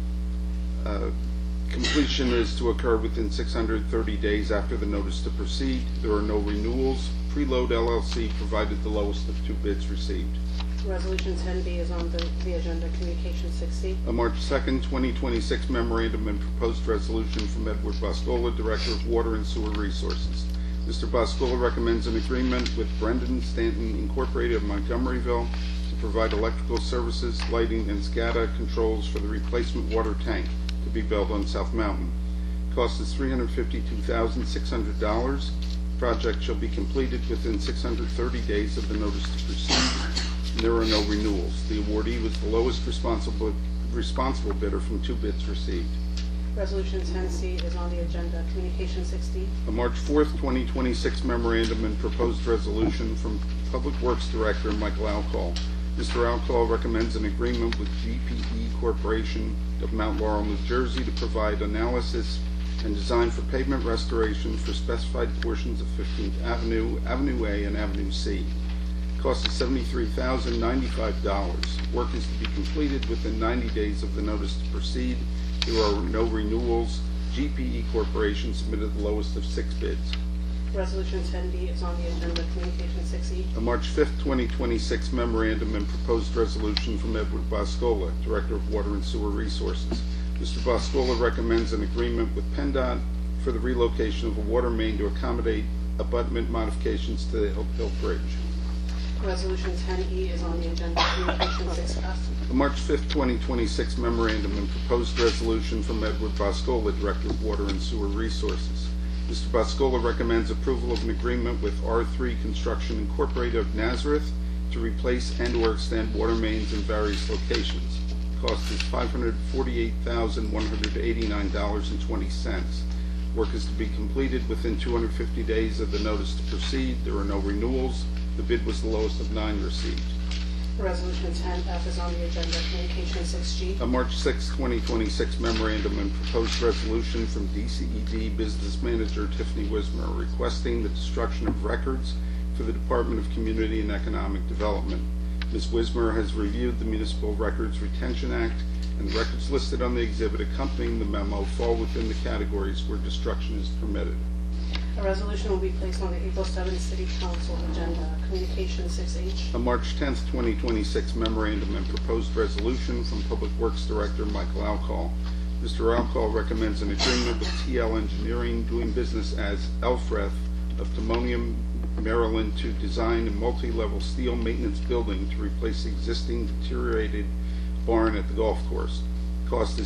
Completion is to occur within 630 days after the notice to proceed. There are no renewals. Preload LLC provided the lowest of 2 bids received. Resolution 10B is on the agenda. Communication 6C. On March 2nd, 2026 memorandum and proposed resolution from Edward Boscola, Director of Water and Sewer Resources. Mr. Boscola recommends an agreement with Brendan Stanton Incorporated of Montgomeryville to provide electrical services, lighting, and SCADA controls for the replacement water tank to be built on South Mountain. Cost is $352,600. Project shall be completed within 630 days of the notice to proceed. There are no renewals. The awardee was the lowest responsible bidder from 2 bids received. Resolution 10C is on the agenda. Communication 6D. On March 4th, 2026 memorandum and proposed resolution from Public Works Director Michael Alcall. Mr. Alcall recommends an agreement with GPE Corporation of Mount Laurel, New Jersey to provide analysis and design for pavement restoration for specified portions of 15th Avenue, Avenue A, and Avenue C. Cost is $73,095. Work is to be completed within 90 days of the notice to proceed. There are no renewals. GPE Corporation submitted the lowest of 6 bids. Resolution 10B is on the agenda. Communication 6E. On March 5th, 2026 memorandum and proposed resolution from Edward Boscola, Director of Water and Sewer Resources. Mr. Boscola recommends an agreement with PennDOT for the relocation of a water main to accommodate abutment modifications to the Hill Bridge. Resolution 10E is on the agenda. Communication 6F. The March 5th, 2026 memorandum and proposed resolution from Edward Boscola, Director of Water and Sewer Resources. Mr. Boscola recommends approval of an agreement with R3 Construction Incorporated of Nazareth to replace and/or extend water mains in various locations. Cost is $548,189.20. Work is to be completed within 250 days of the notice to proceed. There are no renewals. The bid was the lowest of 9 received. Resolution 10F is on the agenda. Communication 6G. A March 6, 2026 memorandum and proposed resolution from DCED Business Manager Tiffany Wismer requesting the destruction of records for the Department of Community and Economic Development. Ms. Wismer has reviewed the Municipal Records Retention Act, and the records listed on the exhibit accompanying the memo fall within the categories where destruction is permitted. A resolution will be placed on the April 7th City Council agenda. Communication 6H. A March 10, 2026 memorandum and proposed resolution from Public Works Director Michael Alcall. Mr. Alcall recommends an agreement with TL Engineering doing business as Elfreth of Timonium, Maryland to design a multi-level steel maintenance building to replace the existing deteriorated barn at the golf course. Cost is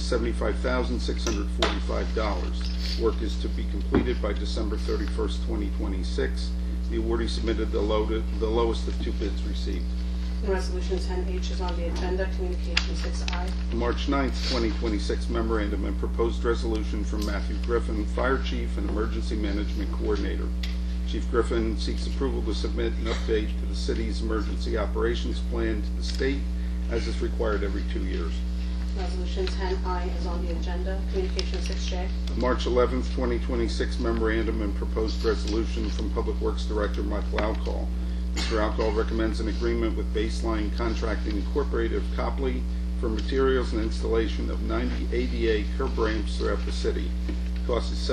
$75,645. Work is to be completed by December 31st, 2026. The awardee submitted the lowest of 2 bids received. Resolution 10H is on the agenda. Communication 6I. The March 9th, 2026 memorandum and proposed resolution from Matthew Griffin, Fire Chief and Emergency Management Coordinator. Chief Griffin seeks approval to submit an update to the city's emergency operations plan to the state as is required every 2 years. Resolution 10I is on the agenda. Communication 6J. March 11th, 2026 memorandum and proposed resolution from Public Works Director Michael Alcall. Mr. Alcall recommends an agreement with Baseline Contracting Incorporated of Copley for materials and installation of 90 ADA curb ramps throughout the city. Cost is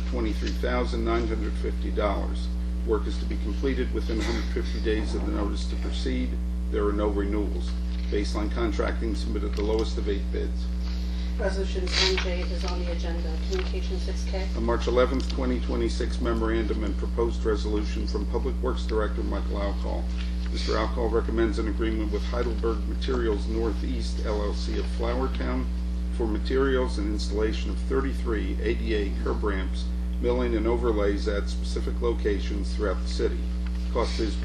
$723,950. Work is to be completed within 150 days of the notice to proceed. There are no renewals. Baseline Contracting submitted the lowest of 8 bids. Resolution 10J is on the agenda. Communication 6K. A March 11th, 2026 memorandum and proposed resolution from Public Works Director Michael Alcall. Mr. Alcall recommends an agreement with Heidelberg Materials Northeast LLC of Flowertown for materials and installation of 33 ADA curb ramps, milling and overlays at specific locations throughout the city. Cost is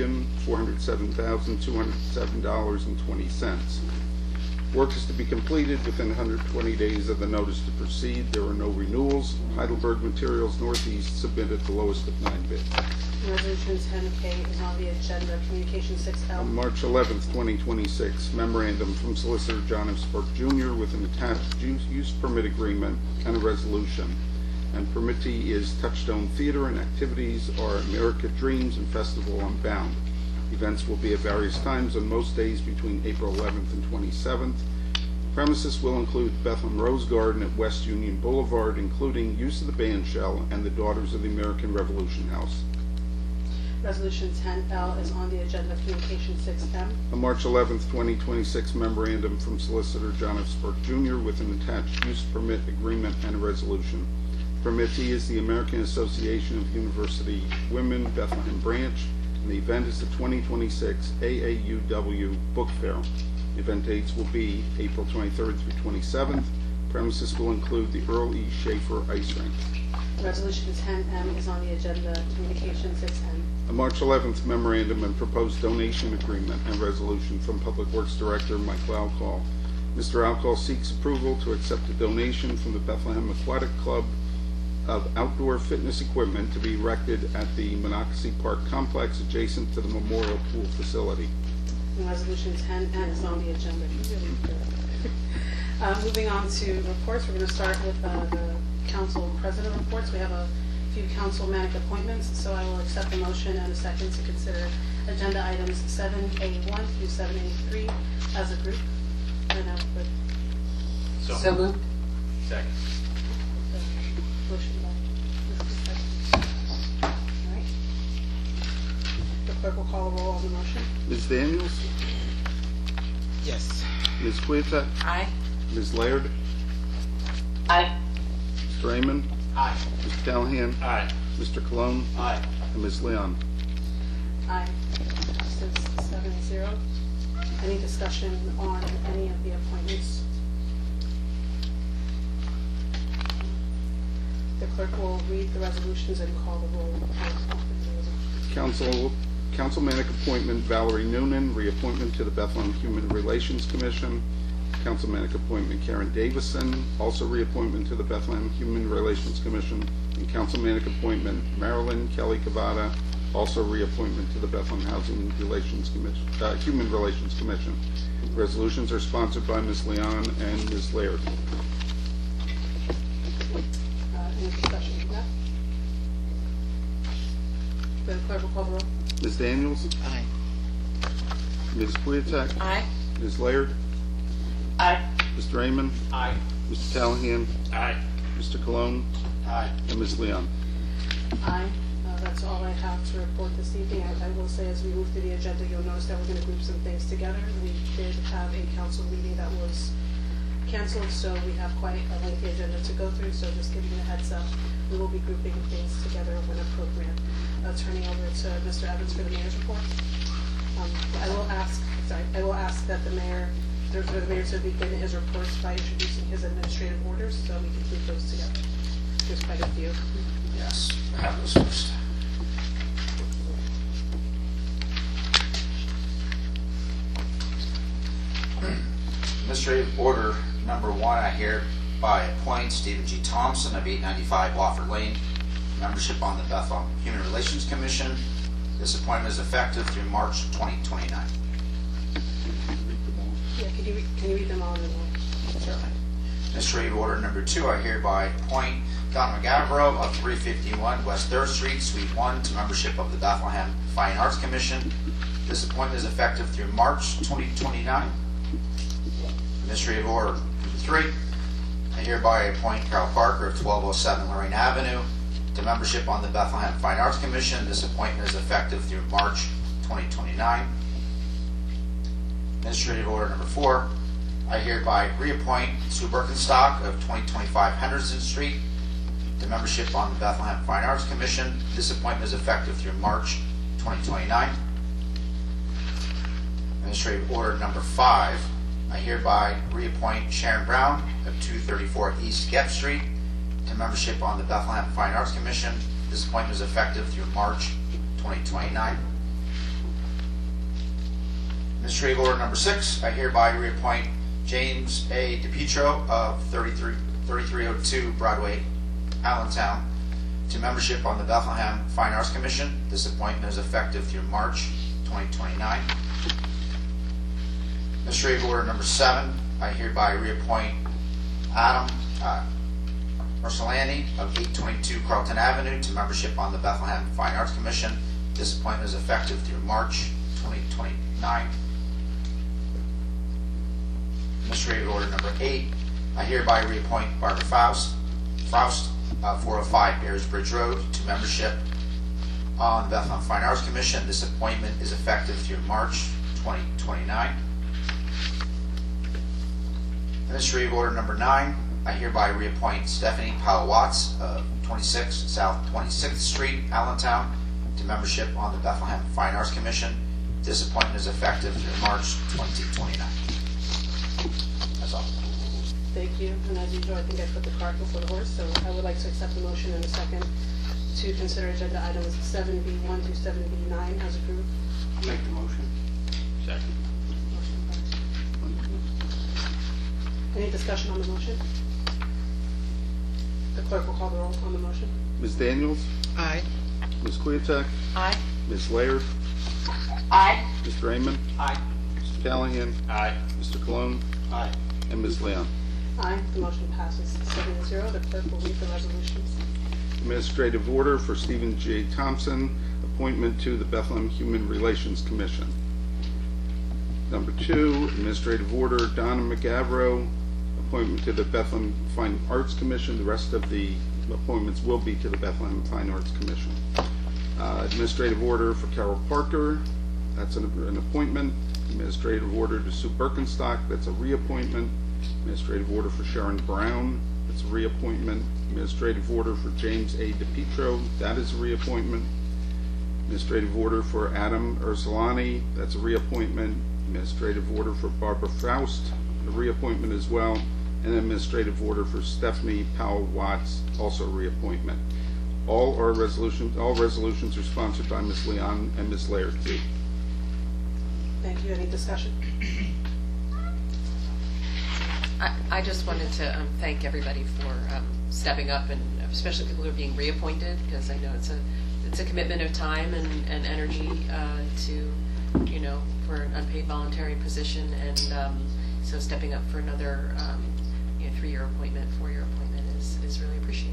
$1,407,207.20. Work is to be completed within 120 days of the notice to proceed. There are no renewals. Heidelberg Materials Northeast submitted the lowest of 9 bids. Resolution 10K is on the agenda. Communication 6L. On March 11th, 2026, memorandum from Solicitor John F. Spark Jr. with an attached use permit agreement and a resolution. And permittee is Touchstone Theater, and activities are America Dreams and Festival Unbound. Events will be at various times on most days between April 11th and 27th. Premises will include Bethlehem Rose Garden at West Union Boulevard, including use of the band shell and the Daughters of the American Revolution House. Resolution 10L is on the agenda. Communication 6M. A March 11th, 2026 memorandum from Solicitor John F. Spark Jr. with an attached use permit agreement and a resolution. Permittee is the American Association of University Women Bethlehem Branch, and the event is the 2026 AAUW Book Fair. Event dates will be April 23rd through 27th. Premises will include the Earl E. Schaefer Ice Rink. Resolution 10M is on the agenda. Communication 6M. A March 11th memorandum and proposed donation agreement and resolution from Public Works Director Michael Alcall. Mr. Alcall seeks approval to accept a donation from the Bethlehem Aquatic Club of outdoor fitness equipment to be erected at the Monocacy Park complex adjacent to the Memorial Pool facility. And Resolution 10N is on the agenda. Really good. Moving on to reports, we're going to start with the council president reports. We have a few councilmanic appointments, so I will accept the motion and a second to consider agenda items 7A1 through 7A3 as a group. And I would So moved. Second. motion by Mr. President. All right. The clerk will call a roll on the motion. Ms. Daniels? Yes. Ms. Quintet? Aye. Ms. Laird? Aye. Mr. Raymond? Aye. Mr. Callahan? Aye. Mr. Cologne? Aye. And Ms. Leon? Aye. Passes 7-0. Any discussion on any of the appointments? The clerk will read the resolutions and call the roll. Councilmanic appointment Valerie Noonan, reappointment to the Bethlehem Human Relations Commission. Councilmanic appointment Karen Davison, also reappointment to the Bethlehem Human Relations Commission. And councilmanic appointment Marilyn Kelly Cavada, also reappointment to the Bethlehem Housing Relations Commission, Human Relations Commission. Resolutions are sponsored by Ms. Leon and Ms. Laird. Any discussion on that? The clerk will call the roll. Ms. Daniels? Aye. Ms. Queeteck? Aye. Ms. Laird? Aye. Mr. Raymond? Aye. Mr. Callahan? Aye. Mr. Cologne? Aye. And Ms. Leon. Aye. That's all I have to report this evening. I will say, as we move through the agenda, you'll notice that we're going to group some things together. We did have a council meeting that was canceled, so we have quite a lengthy agenda to go through, so just giving you a heads up, we will be grouping things together when appropriate. Turning over to Mr. Evans for the mayor's report. I will ask that the mayor to begin his reports by introducing his administrative orders, so we can group those together. There's quite a few. Yes, I have those first. Administrative order number 1, I hereby appoint Stephen G. Thompson of 895 Wofford Lane, membership on the Bethlehem Human Relations Commission. This appointment is effective through March 2029. Yeah, can you read them all in the morning? Certainly. Administrative order number 2, I hereby appoint Don McGavro of 351 West 3rd Street, Suite 1, to membership of the Bethlehem Fine Arts Commission. This appointment is effective through March 2029. Administrative order number 3, I hereby appoint Carol Parker of 1207 Lorraine Avenue to membership on the Bethlehem Fine Arts Commission. This appointment is effective through March 2029. Administrative order number 4, I hereby reappoint Sue Birkenstock of 2025 Henderson Street to membership on the Bethlehem Fine Arts Commission. This appointment is effective through March 2029. Administrative order number 5, I hereby reappoint Sharon Brown of 234 East Gep Street to membership on the Bethlehem Fine Arts Commission. This appointment is effective through March 2029. Administrative order number 6, I hereby reappoint James A. DePietro of 3302 Broadway, Allentown, to membership on the Bethlehem Fine Arts Commission. This appointment is effective through March 2029. Administrative order number 7, I hereby reappoint Adam Ursulani of 822 Carlton Avenue to membership on the Bethlehem Fine Arts Commission. This appointment is effective through March 2029. Administrative order number 8, I hereby reappoint Barbara Faust, 405 Ayers Bridge Road, to membership on the Bethlehem Fine Arts Commission. This appointment is effective through March 2029. Administrative order number 9, I hereby reappoint Stephanie Powell Watts of 26 South 26th Street, Allentown, to membership on the Bethlehem Fine Arts Commission. This appointment is effective through March 2029. That's all. Thank you. And as usual, I think I put the cart before the horse, so I would like to accept the motion in a second to consider agenda items 7B1 through 7B9 as a group. I'll make the motion. Second. Any discussion on the motion? The clerk will call the roll on the motion. Ms. Daniels? Aye. Ms. Queeteck? Aye. Ms. Laird? Aye. Mr. Raymond? Aye. Mr. Callahan? Aye. Mr. Cologne? Aye. And Ms. Leon. Aye. The motion passes 7-0. The clerk will read the resolutions. Administrative order for Stephen J. Thompson, appointment to the Bethlehem Human Relations Commission. Number 2, administrative order, Donna McGavro, appointment to the Bethlehem Fine Arts Commission. The rest of the appointments will be to the Bethlehem Fine Arts Commission. Administrative order for Carol Parker, that's an appointment. Administrative order to Sue Birkenstock, that's a reappointment. Administrative order for Sharon Brown, that's a reappointment. Administrative order for James A. DePietro, that is a reappointment. Administrative order for Adam Ursulani, that's a reappointment. Administrative order for Barbara Faust, a reappointment as well. And administrative order for Stephanie Powell Watts, also a reappointment. All resolutions are sponsored by Ms. Leon and Ms. Laird. Thank you. Any discussion? I just wanted to thank everybody for stepping up, and especially people who are being reappointed, because I know it's a commitment of time and energy to, for an unpaid voluntary position, and so stepping up for another 3-year appointment, 4-year appointment is really appreciated.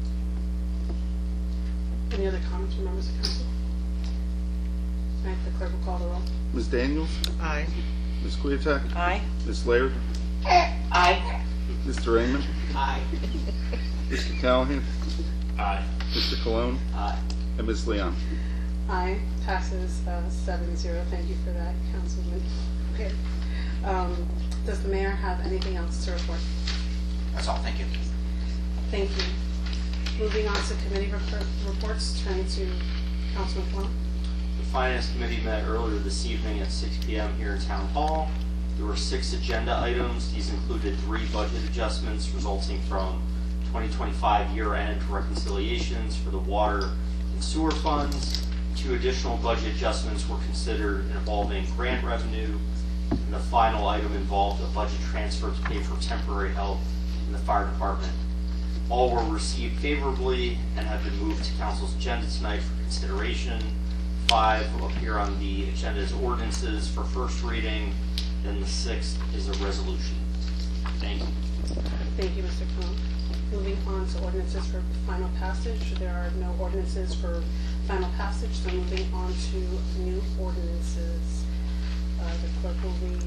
Any other comments from members of council? All right, the clerk will call the roll. Ms. Daniels? Aye. Ms. Queeteck? Aye. Ms. Laird? Aye. Mr. Raymond? Aye. Mr. Callahan? Aye. Mr. Cologne? Aye. And Ms. Leon? Aye. Passes 7-0. Thank you for that, Councilman. Okay. Does the mayor have anything else to report? That's all, thank you. Thank you. Moving on to committee reports, turning to Councilman Plum. The Finance Committee met earlier this evening at 6 p.m. here in Town Hall. There were 6 agenda items. These included 3 budget adjustments resulting from 2025 year-end reconciliations for the water and sewer funds. 2 additional budget adjustments were considered involving grant revenue, and the final item involved a budget transfer to pay for temporary help in the fire department. All were received favorably and have been moved to council's agenda tonight for consideration. 5 will appear on the agenda as ordinances for first reading, then the 6th is a resolution. Thank you. Thank you, Mr. Cologne. Moving on to ordinances for final passage. There are no ordinances for final passage, so moving on to new ordinances. The clerk will read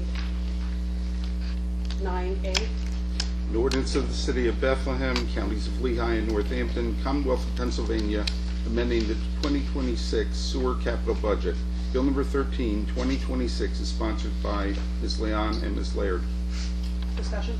9A. An ordinance of the City of Bethlehem, Counties of Lehigh and Northampton, Commonwealth of Pennsylvania, amending the 2026 sewer capital budget. Bill number 13, 2026 is sponsored by Ms. Leon and Ms. Laird. Discussion?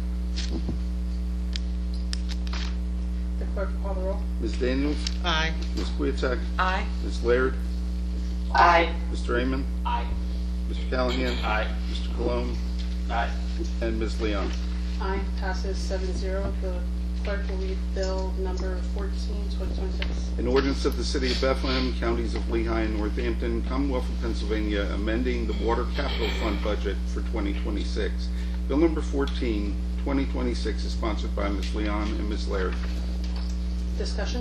The clerk will call the roll. Ms. Daniels? Aye. Ms. Queeteck? Aye. Ms. Laird? Aye. Mr. Raymond? Aye. Mr. Callahan? Aye. Mr. Cologne? Aye. And Ms. Leon? Aye. Passes 7-0. The clerk will read bill number 14, 2026. An ordinance of the City of Bethlehem, Counties of Lehigh and Northampton, Commonwealth of Pennsylvania, amending the Water Capital Fund budget for 2026. Bill number 14, 2026 is sponsored by Ms. Leon and Ms. Laird. Discussion?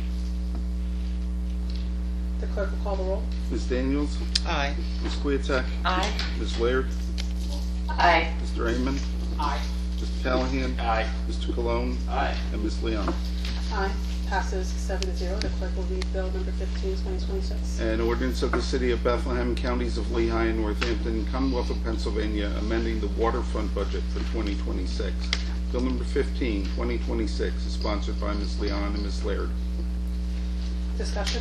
The clerk will call the roll. Ms. Daniels? Aye. Ms. Queeteck? Aye. Ms. Laird? Aye. Mr. Raymond? Aye. Mr. Callahan? Aye. Mr. Cologne? Aye. And Ms. Leon? Aye. Passes 7-0. The clerk will read bill number 15, 2026. An ordinance of the City of Bethlehem, Counties of Lehigh and Northampton, Commonwealth of Pennsylvania, amending the water fund budget for 2026. Bill number 15, 2026 is sponsored by Ms. Leon and Ms. Laird. Discussion?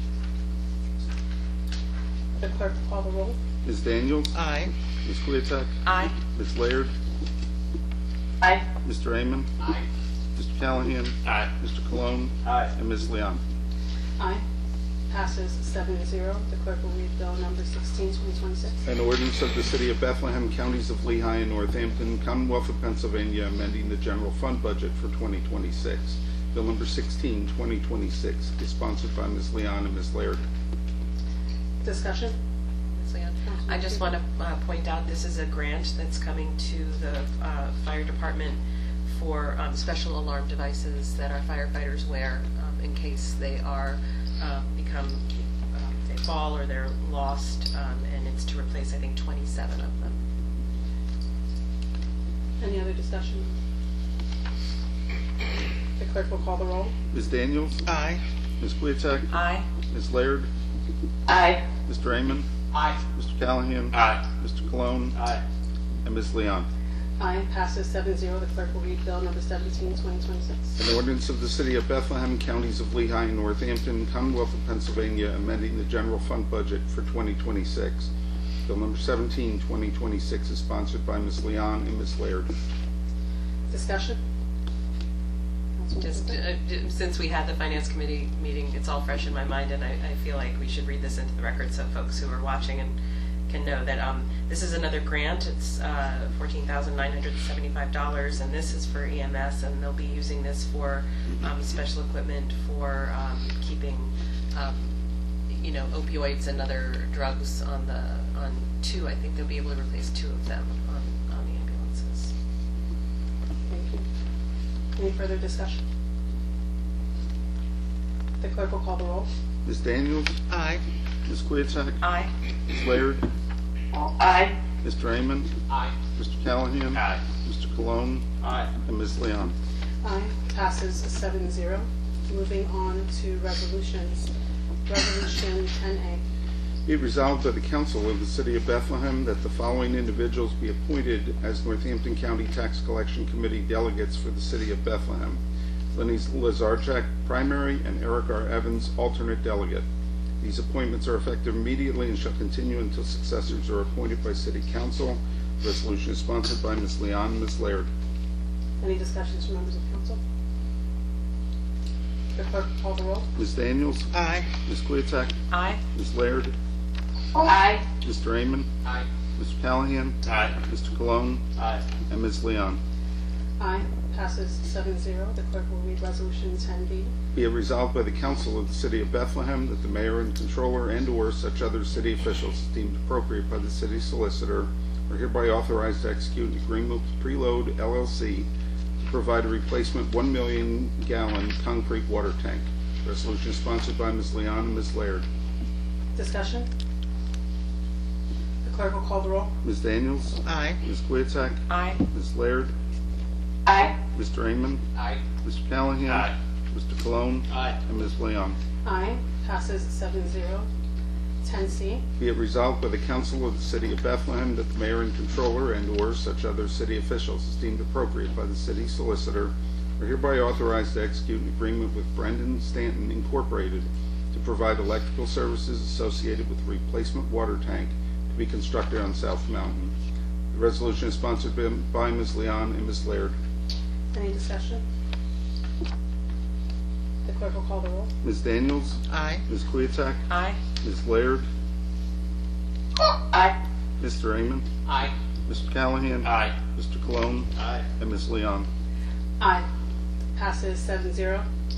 The clerk will call the roll. Ms. Daniels? Aye. Ms. Queeteck? Aye. Ms. Laird? Aye. Mr. Raymond? Aye. Mr. Callahan? Aye. Mr. Cologne? Aye. And Ms. Leon? Aye. Passes 7-0. The clerk will read bill number 16, 2026. An ordinance of the City of Bethlehem, Counties of Lehigh and Northampton, Commonwealth of Pennsylvania, amending the general fund budget for 2026. Bill number 16, 2026 is sponsored by Ms. Leon and Ms. Laird. Discussion? Ms. Leon, I just want to point out this is a grant that's coming to the fire department for special alarm devices that our firefighters wear in case they are they fall or they're lost, and it's to replace, I think, 27 of them. Any other discussion? The clerk will call the roll. Ms. Daniels? Aye. Ms. Queeteck? Aye. Ms. Laird? Aye. Mr. Raymond? Aye. Mr. Callahan? Aye. Mr. Cologne? Aye. And Ms. Leon? Aye. Passes 7-0. The clerk will read bill number 17, 2026. An ordinance of the City of Bethlehem, Counties of Lehigh and Northampton, Commonwealth of Pennsylvania, amending the general fund budget for 2026. Bill number 17, 2026 is sponsored by Ms. Leon and Ms. Laird. Discussion? Just since we had the Finance Committee meeting, it's all fresh in my mind, and I feel like we should read this into the record so folks who are watching and can know that this is another grant. It's $14,975, and this is for EMS, and they'll be using this for special equipment for keeping opioids and other drugs on two. I think they'll be able to replace 2 of them on the ambulances. Thank you. Any further discussion? The clerk will call the roll. Ms. Daniels? Aye. Ms. Queeteck? Aye. Ms. Laird? Aye. Mr. Amon? Aye. Mr. Callahan? Aye. Mr. Cologne? Aye. And Ms. Leon? Aye. Passes 7-0. Moving on to resolutions. Resolution 10A. Be it resolved by the Council of the City of Bethlehem that the following individuals be appointed as Northampton County Tax Collection Committee delegates for the City of Bethlehem. Lenny Lazarchak, primary, and Eric R. Evans, alternate delegate. These appointments are effective immediately and shall continue until successors are appointed by City Council. The resolution is sponsored by Ms. Leon and Ms. Laird. Any discussions from members of council? The clerk will call the roll. Ms. Daniels? Aye. Ms. Queeteck? Aye. Ms. Laird? Aye. Mr. Amon? Aye. Mr. Callahan? Aye. Mr. Cologne? Aye. And Ms. Leon? Aye. Passes 7-0. The clerk will read resolution 10B. Be it resolved by the Council of the City of Bethlehem that the mayor and controller and/or such other city officials deemed appropriate by the city solicitor are hereby authorized to execute an agreement with Preload LLC to provide a replacement 1 million gallon concrete water tank. Resolution is sponsored by Ms. Leon and Ms. Laird. Discussion? The clerk will call the roll. Ms. Daniels? Aye. Ms. Queeteck? Aye. Ms. Laird? Aye. Mr. Amon? Aye. Mr. Callahan? Aye. Mr. Cologne? Aye. And Ms. Leon? Aye. Passes 7-0. 10C. Be it resolved by the Council of the City of Bethlehem that the mayor and controller and/or such other city officials as deemed appropriate by the city solicitor are hereby authorized to execute an agreement with Brendan Stanton Incorporated to provide electrical services associated with the replacement water tank to be constructed on South Mountain. The resolution is sponsored by Ms. Leon and Ms. Laird. Any discussion? The clerk will call the roll. Ms. Daniels? Aye. Ms. Queeteck? Aye. Ms. Laird? Aye. Mr. Amon? Aye. Mr. Callahan? Aye. Mr. Cologne? Aye. And Ms. Leon? Aye. Passes 7-0.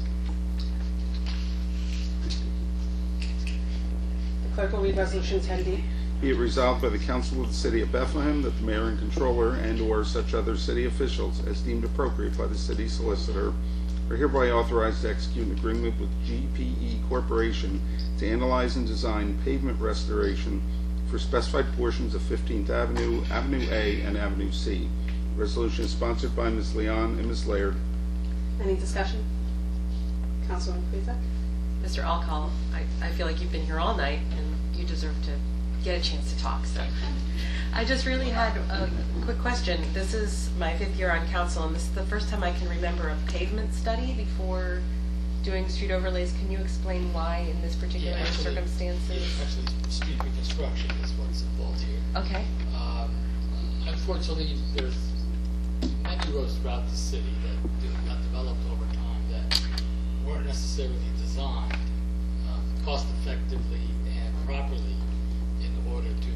The clerk will read resolution 10D. Be it resolved by the Council of the City of Bethlehem that the mayor and controller and/or such other city officials as deemed appropriate by the city solicitor are hereby authorized to execute an agreement with GPE Corporation to analyze and design pavement restoration for specified portions of 15th Avenue, Avenue A, and Avenue C. The resolution is sponsored by Ms. Leon and Ms. Laird. Any discussion? Councilman Queeteck? Mr. Alcall, I feel like you've been here all night and you deserve to get a chance to talk. So I just really had a quick question. This is my 5th year on council, and this is the first time I can remember a pavement study before doing street overlays. Can you explain why in this particular circumstances? Actually, street reconstruction is what's involved here. Okay. Unfortunately, there's many roads throughout the city that got developed over time that weren't necessarily designed cost effectively and properly in order to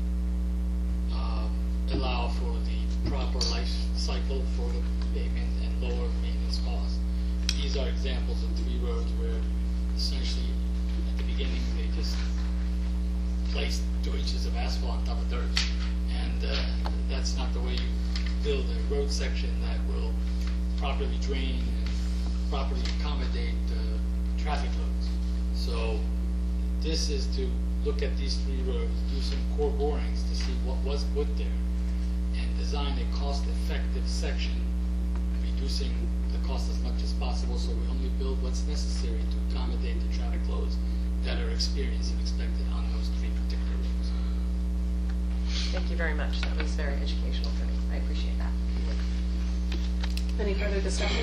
allow for the proper life cycle for the pavement and lower maintenance costs. These are examples of 3 roads where essentially at the beginning they just placed 2 inches of asphalt on top of dirt, and that's not the way you build a road section that will properly drain and properly accommodate traffic loads. So this is to look at these 3 roads, do some core borings to see what was put there, and design a cost-effective section, reducing the cost as much as possible so we only build what's necessary to accommodate the traffic flows that are experienced and expected on those 3 particular roads. Thank you very much. That was very educational for me. I appreciate that. Any further discussion?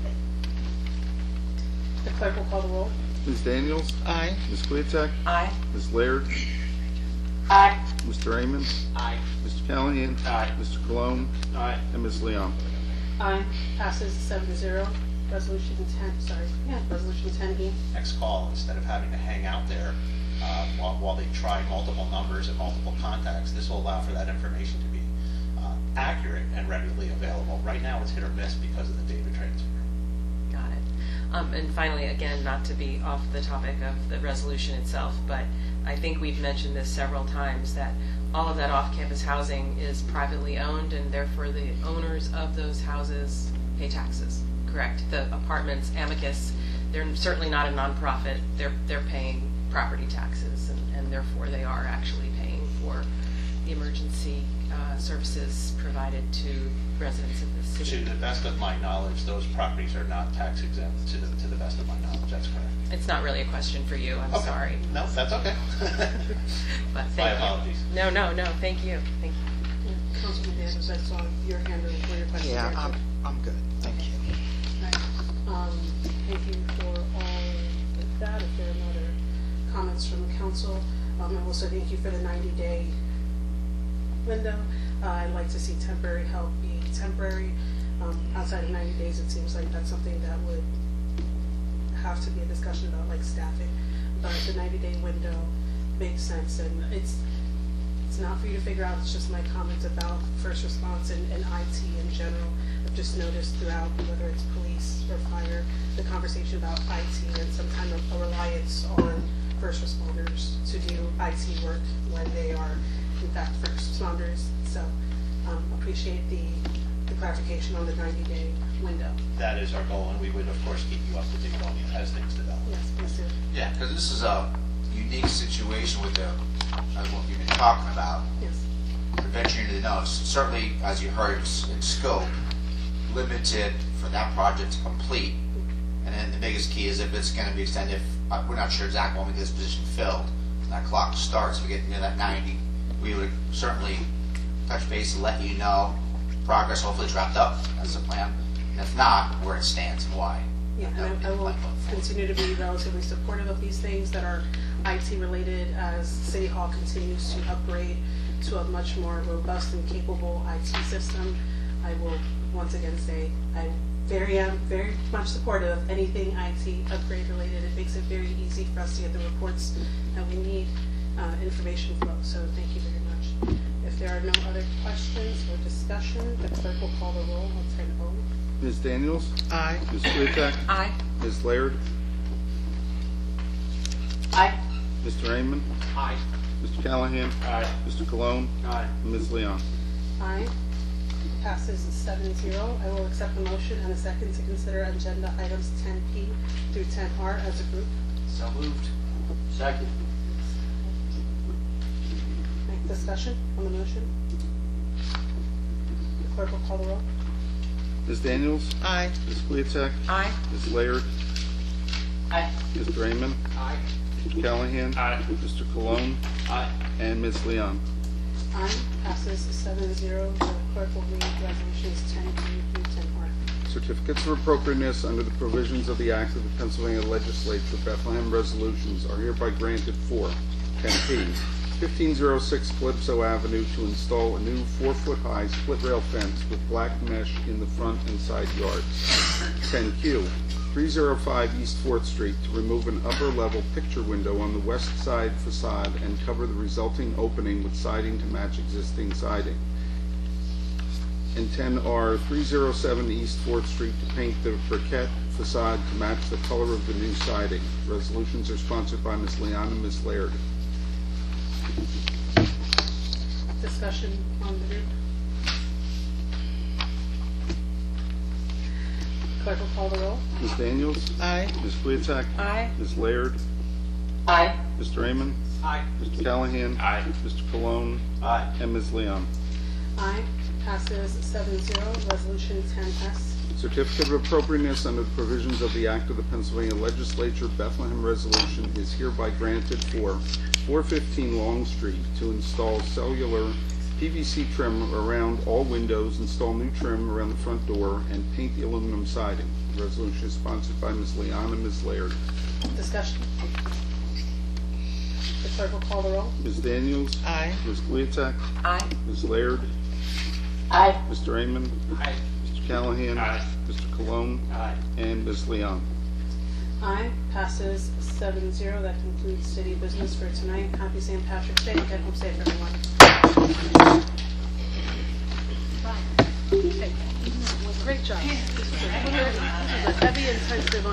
The clerk will call the roll. Ms. Daniels? Aye. Ms. Queeteck? Aye. Ms. Laird? Aye. Mr. Amon? Aye. Mr. Callahan? Aye. Mr. Cologne? Aye. And Ms. Leon? Aye. Passes 7-0. Resolution 10E. Next call, instead of having to hang out there while they try multiple numbers and multiple contacts, this will allow for that information to be accurate and readily available. Right now it's hit or miss because of the data transfer. Got it. And finally, again, not to be off the topic of the resolution itself, but I think we've mentioned this several times, that all of that off-campus housing is privately owned, and therefore the owners of those houses pay taxes, correct? The apartments, Amicus, they're certainly not a nonprofit. They're paying property taxes, and therefore they are actually paying for the emergency services provided to residents of the city. To the best of my knowledge, those properties are not tax exempt. To the best of my knowledge, that's correct. It's not really a question for you. I'm Okay. sorry. No, that's okay. But thank My you. apologies. No. Thank you. Thank you. Councilman Davis, I saw your hand for your question. Yeah, I'm good. Thank you. Thank you for all of that. If there are no other comments from the council, I also thank you for the 90-day window. I'd like to see temporary help be temporary. Outside of 90 days, it seems like that's something that would have to be a discussion about, like staffing. But the 90-day window makes sense, and it's not for you to figure out. It's just my comments about first response and IT in general. I've just noticed throughout, whether it's police or fire, the conversation about IT and some kind of a reliance on first responders to do IT work when they are in fact first responders. So appreciate the clarification on the 90-day window. That is our goal, and we would, of course, keep you up to date on it as things develop. Yes, please do. Yeah, because this is a unique situation with what you've been talking about. Yes. Venturing into the know, certainly, as you heard, it's in scope, limited for that project to complete. And then the biggest key is if it's going to be extended, we're not sure exactly when we get this position filled. When that clock starts, we get near that 90, we would certainly touch base and let you know progress. Hopefully it's wrapped up as a plan. And if not, where it stands and why. Yeah, and I will continue to be relatively supportive of these things that are IT related as City Hall continues to upgrade to a much more robust and capable IT system. I will once again say I am very much supportive of anything IT upgrade related. It makes it very easy for us to get the reports that we need, information flow. So thank you very much. If there are no other questions or discussion, the clerk will call the roll. I'll turn it over. Ms. Daniels? Aye. Ms. Swiatek? Aye. Ms. Laird? Aye. Mr. Raymond? Aye. Mr. Callahan? Aye. Mr. Cologne? Aye. Ms. Leon? Aye. Passes 7-0. I will accept the motion and a second to consider agenda items 10P through 10R as a group. So moved. Second. Make discussion on the motion. The clerk will call the roll. Ms. Daniels? Aye. Ms. Swiatek? Aye. Ms. Laird? Aye. Mr. Raymond? Aye. Mr. Callahan? Aye. Mr. Cologne? Aye. And Ms. Leon? Aye. Passes 7-0. The clerk will read resolutions 10P through 10R. Certificates of appropriateness under the provisions of the Acts of the Pennsylvania Legislature, Bethlehem resolutions are hereby granted for 10P, 1506 Calypso Avenue to install a new 4-foot-high split-rail fence with black mesh in the front and side yards. 10Q, 305 East 4th Street to remove an upper-level picture window on the west side facade and cover the resulting opening with siding to match existing siding. And 10R, 307 East 4th Street to paint the briquette facade to match the color of the new siding. Resolutions are sponsored by Ms. Leon and Ms. Laird. Discussion on the group. Clerk will call the roll. Ms. Daniels? Aye. Ms. Swiatek? Aye. Ms. Laird? Aye. Mr. Raymond? Aye. Mr. Callahan? Aye. Mr. Cologne? Aye. And Ms. Leon? Aye. Passes 7-0. Resolution 10S. Certificate of appropriateness under the provisions of the Act of the Pennsylvania Legislature, Bethlehem resolution is hereby granted for 415 Long Street to install cellular PVC trim around all windows, install new trim around the front door, and paint the aluminum siding. The resolution is sponsored by Ms. Leon and Ms. Laird. Discussion. The clerk will call the roll. Ms. Daniels? Aye. Ms. Swiatek? Aye. Ms. Laird? Aye. Mr. Raymond? Aye. Mr. Callahan? Aye. Mr. Cologne? Aye. And Ms. Leon? Aye. Passes 7-0. That concludes city business for tonight. Happy St. Patrick's Day. Get home safe, everyone. Bye. Okay. Great job. This was a heavy, intensive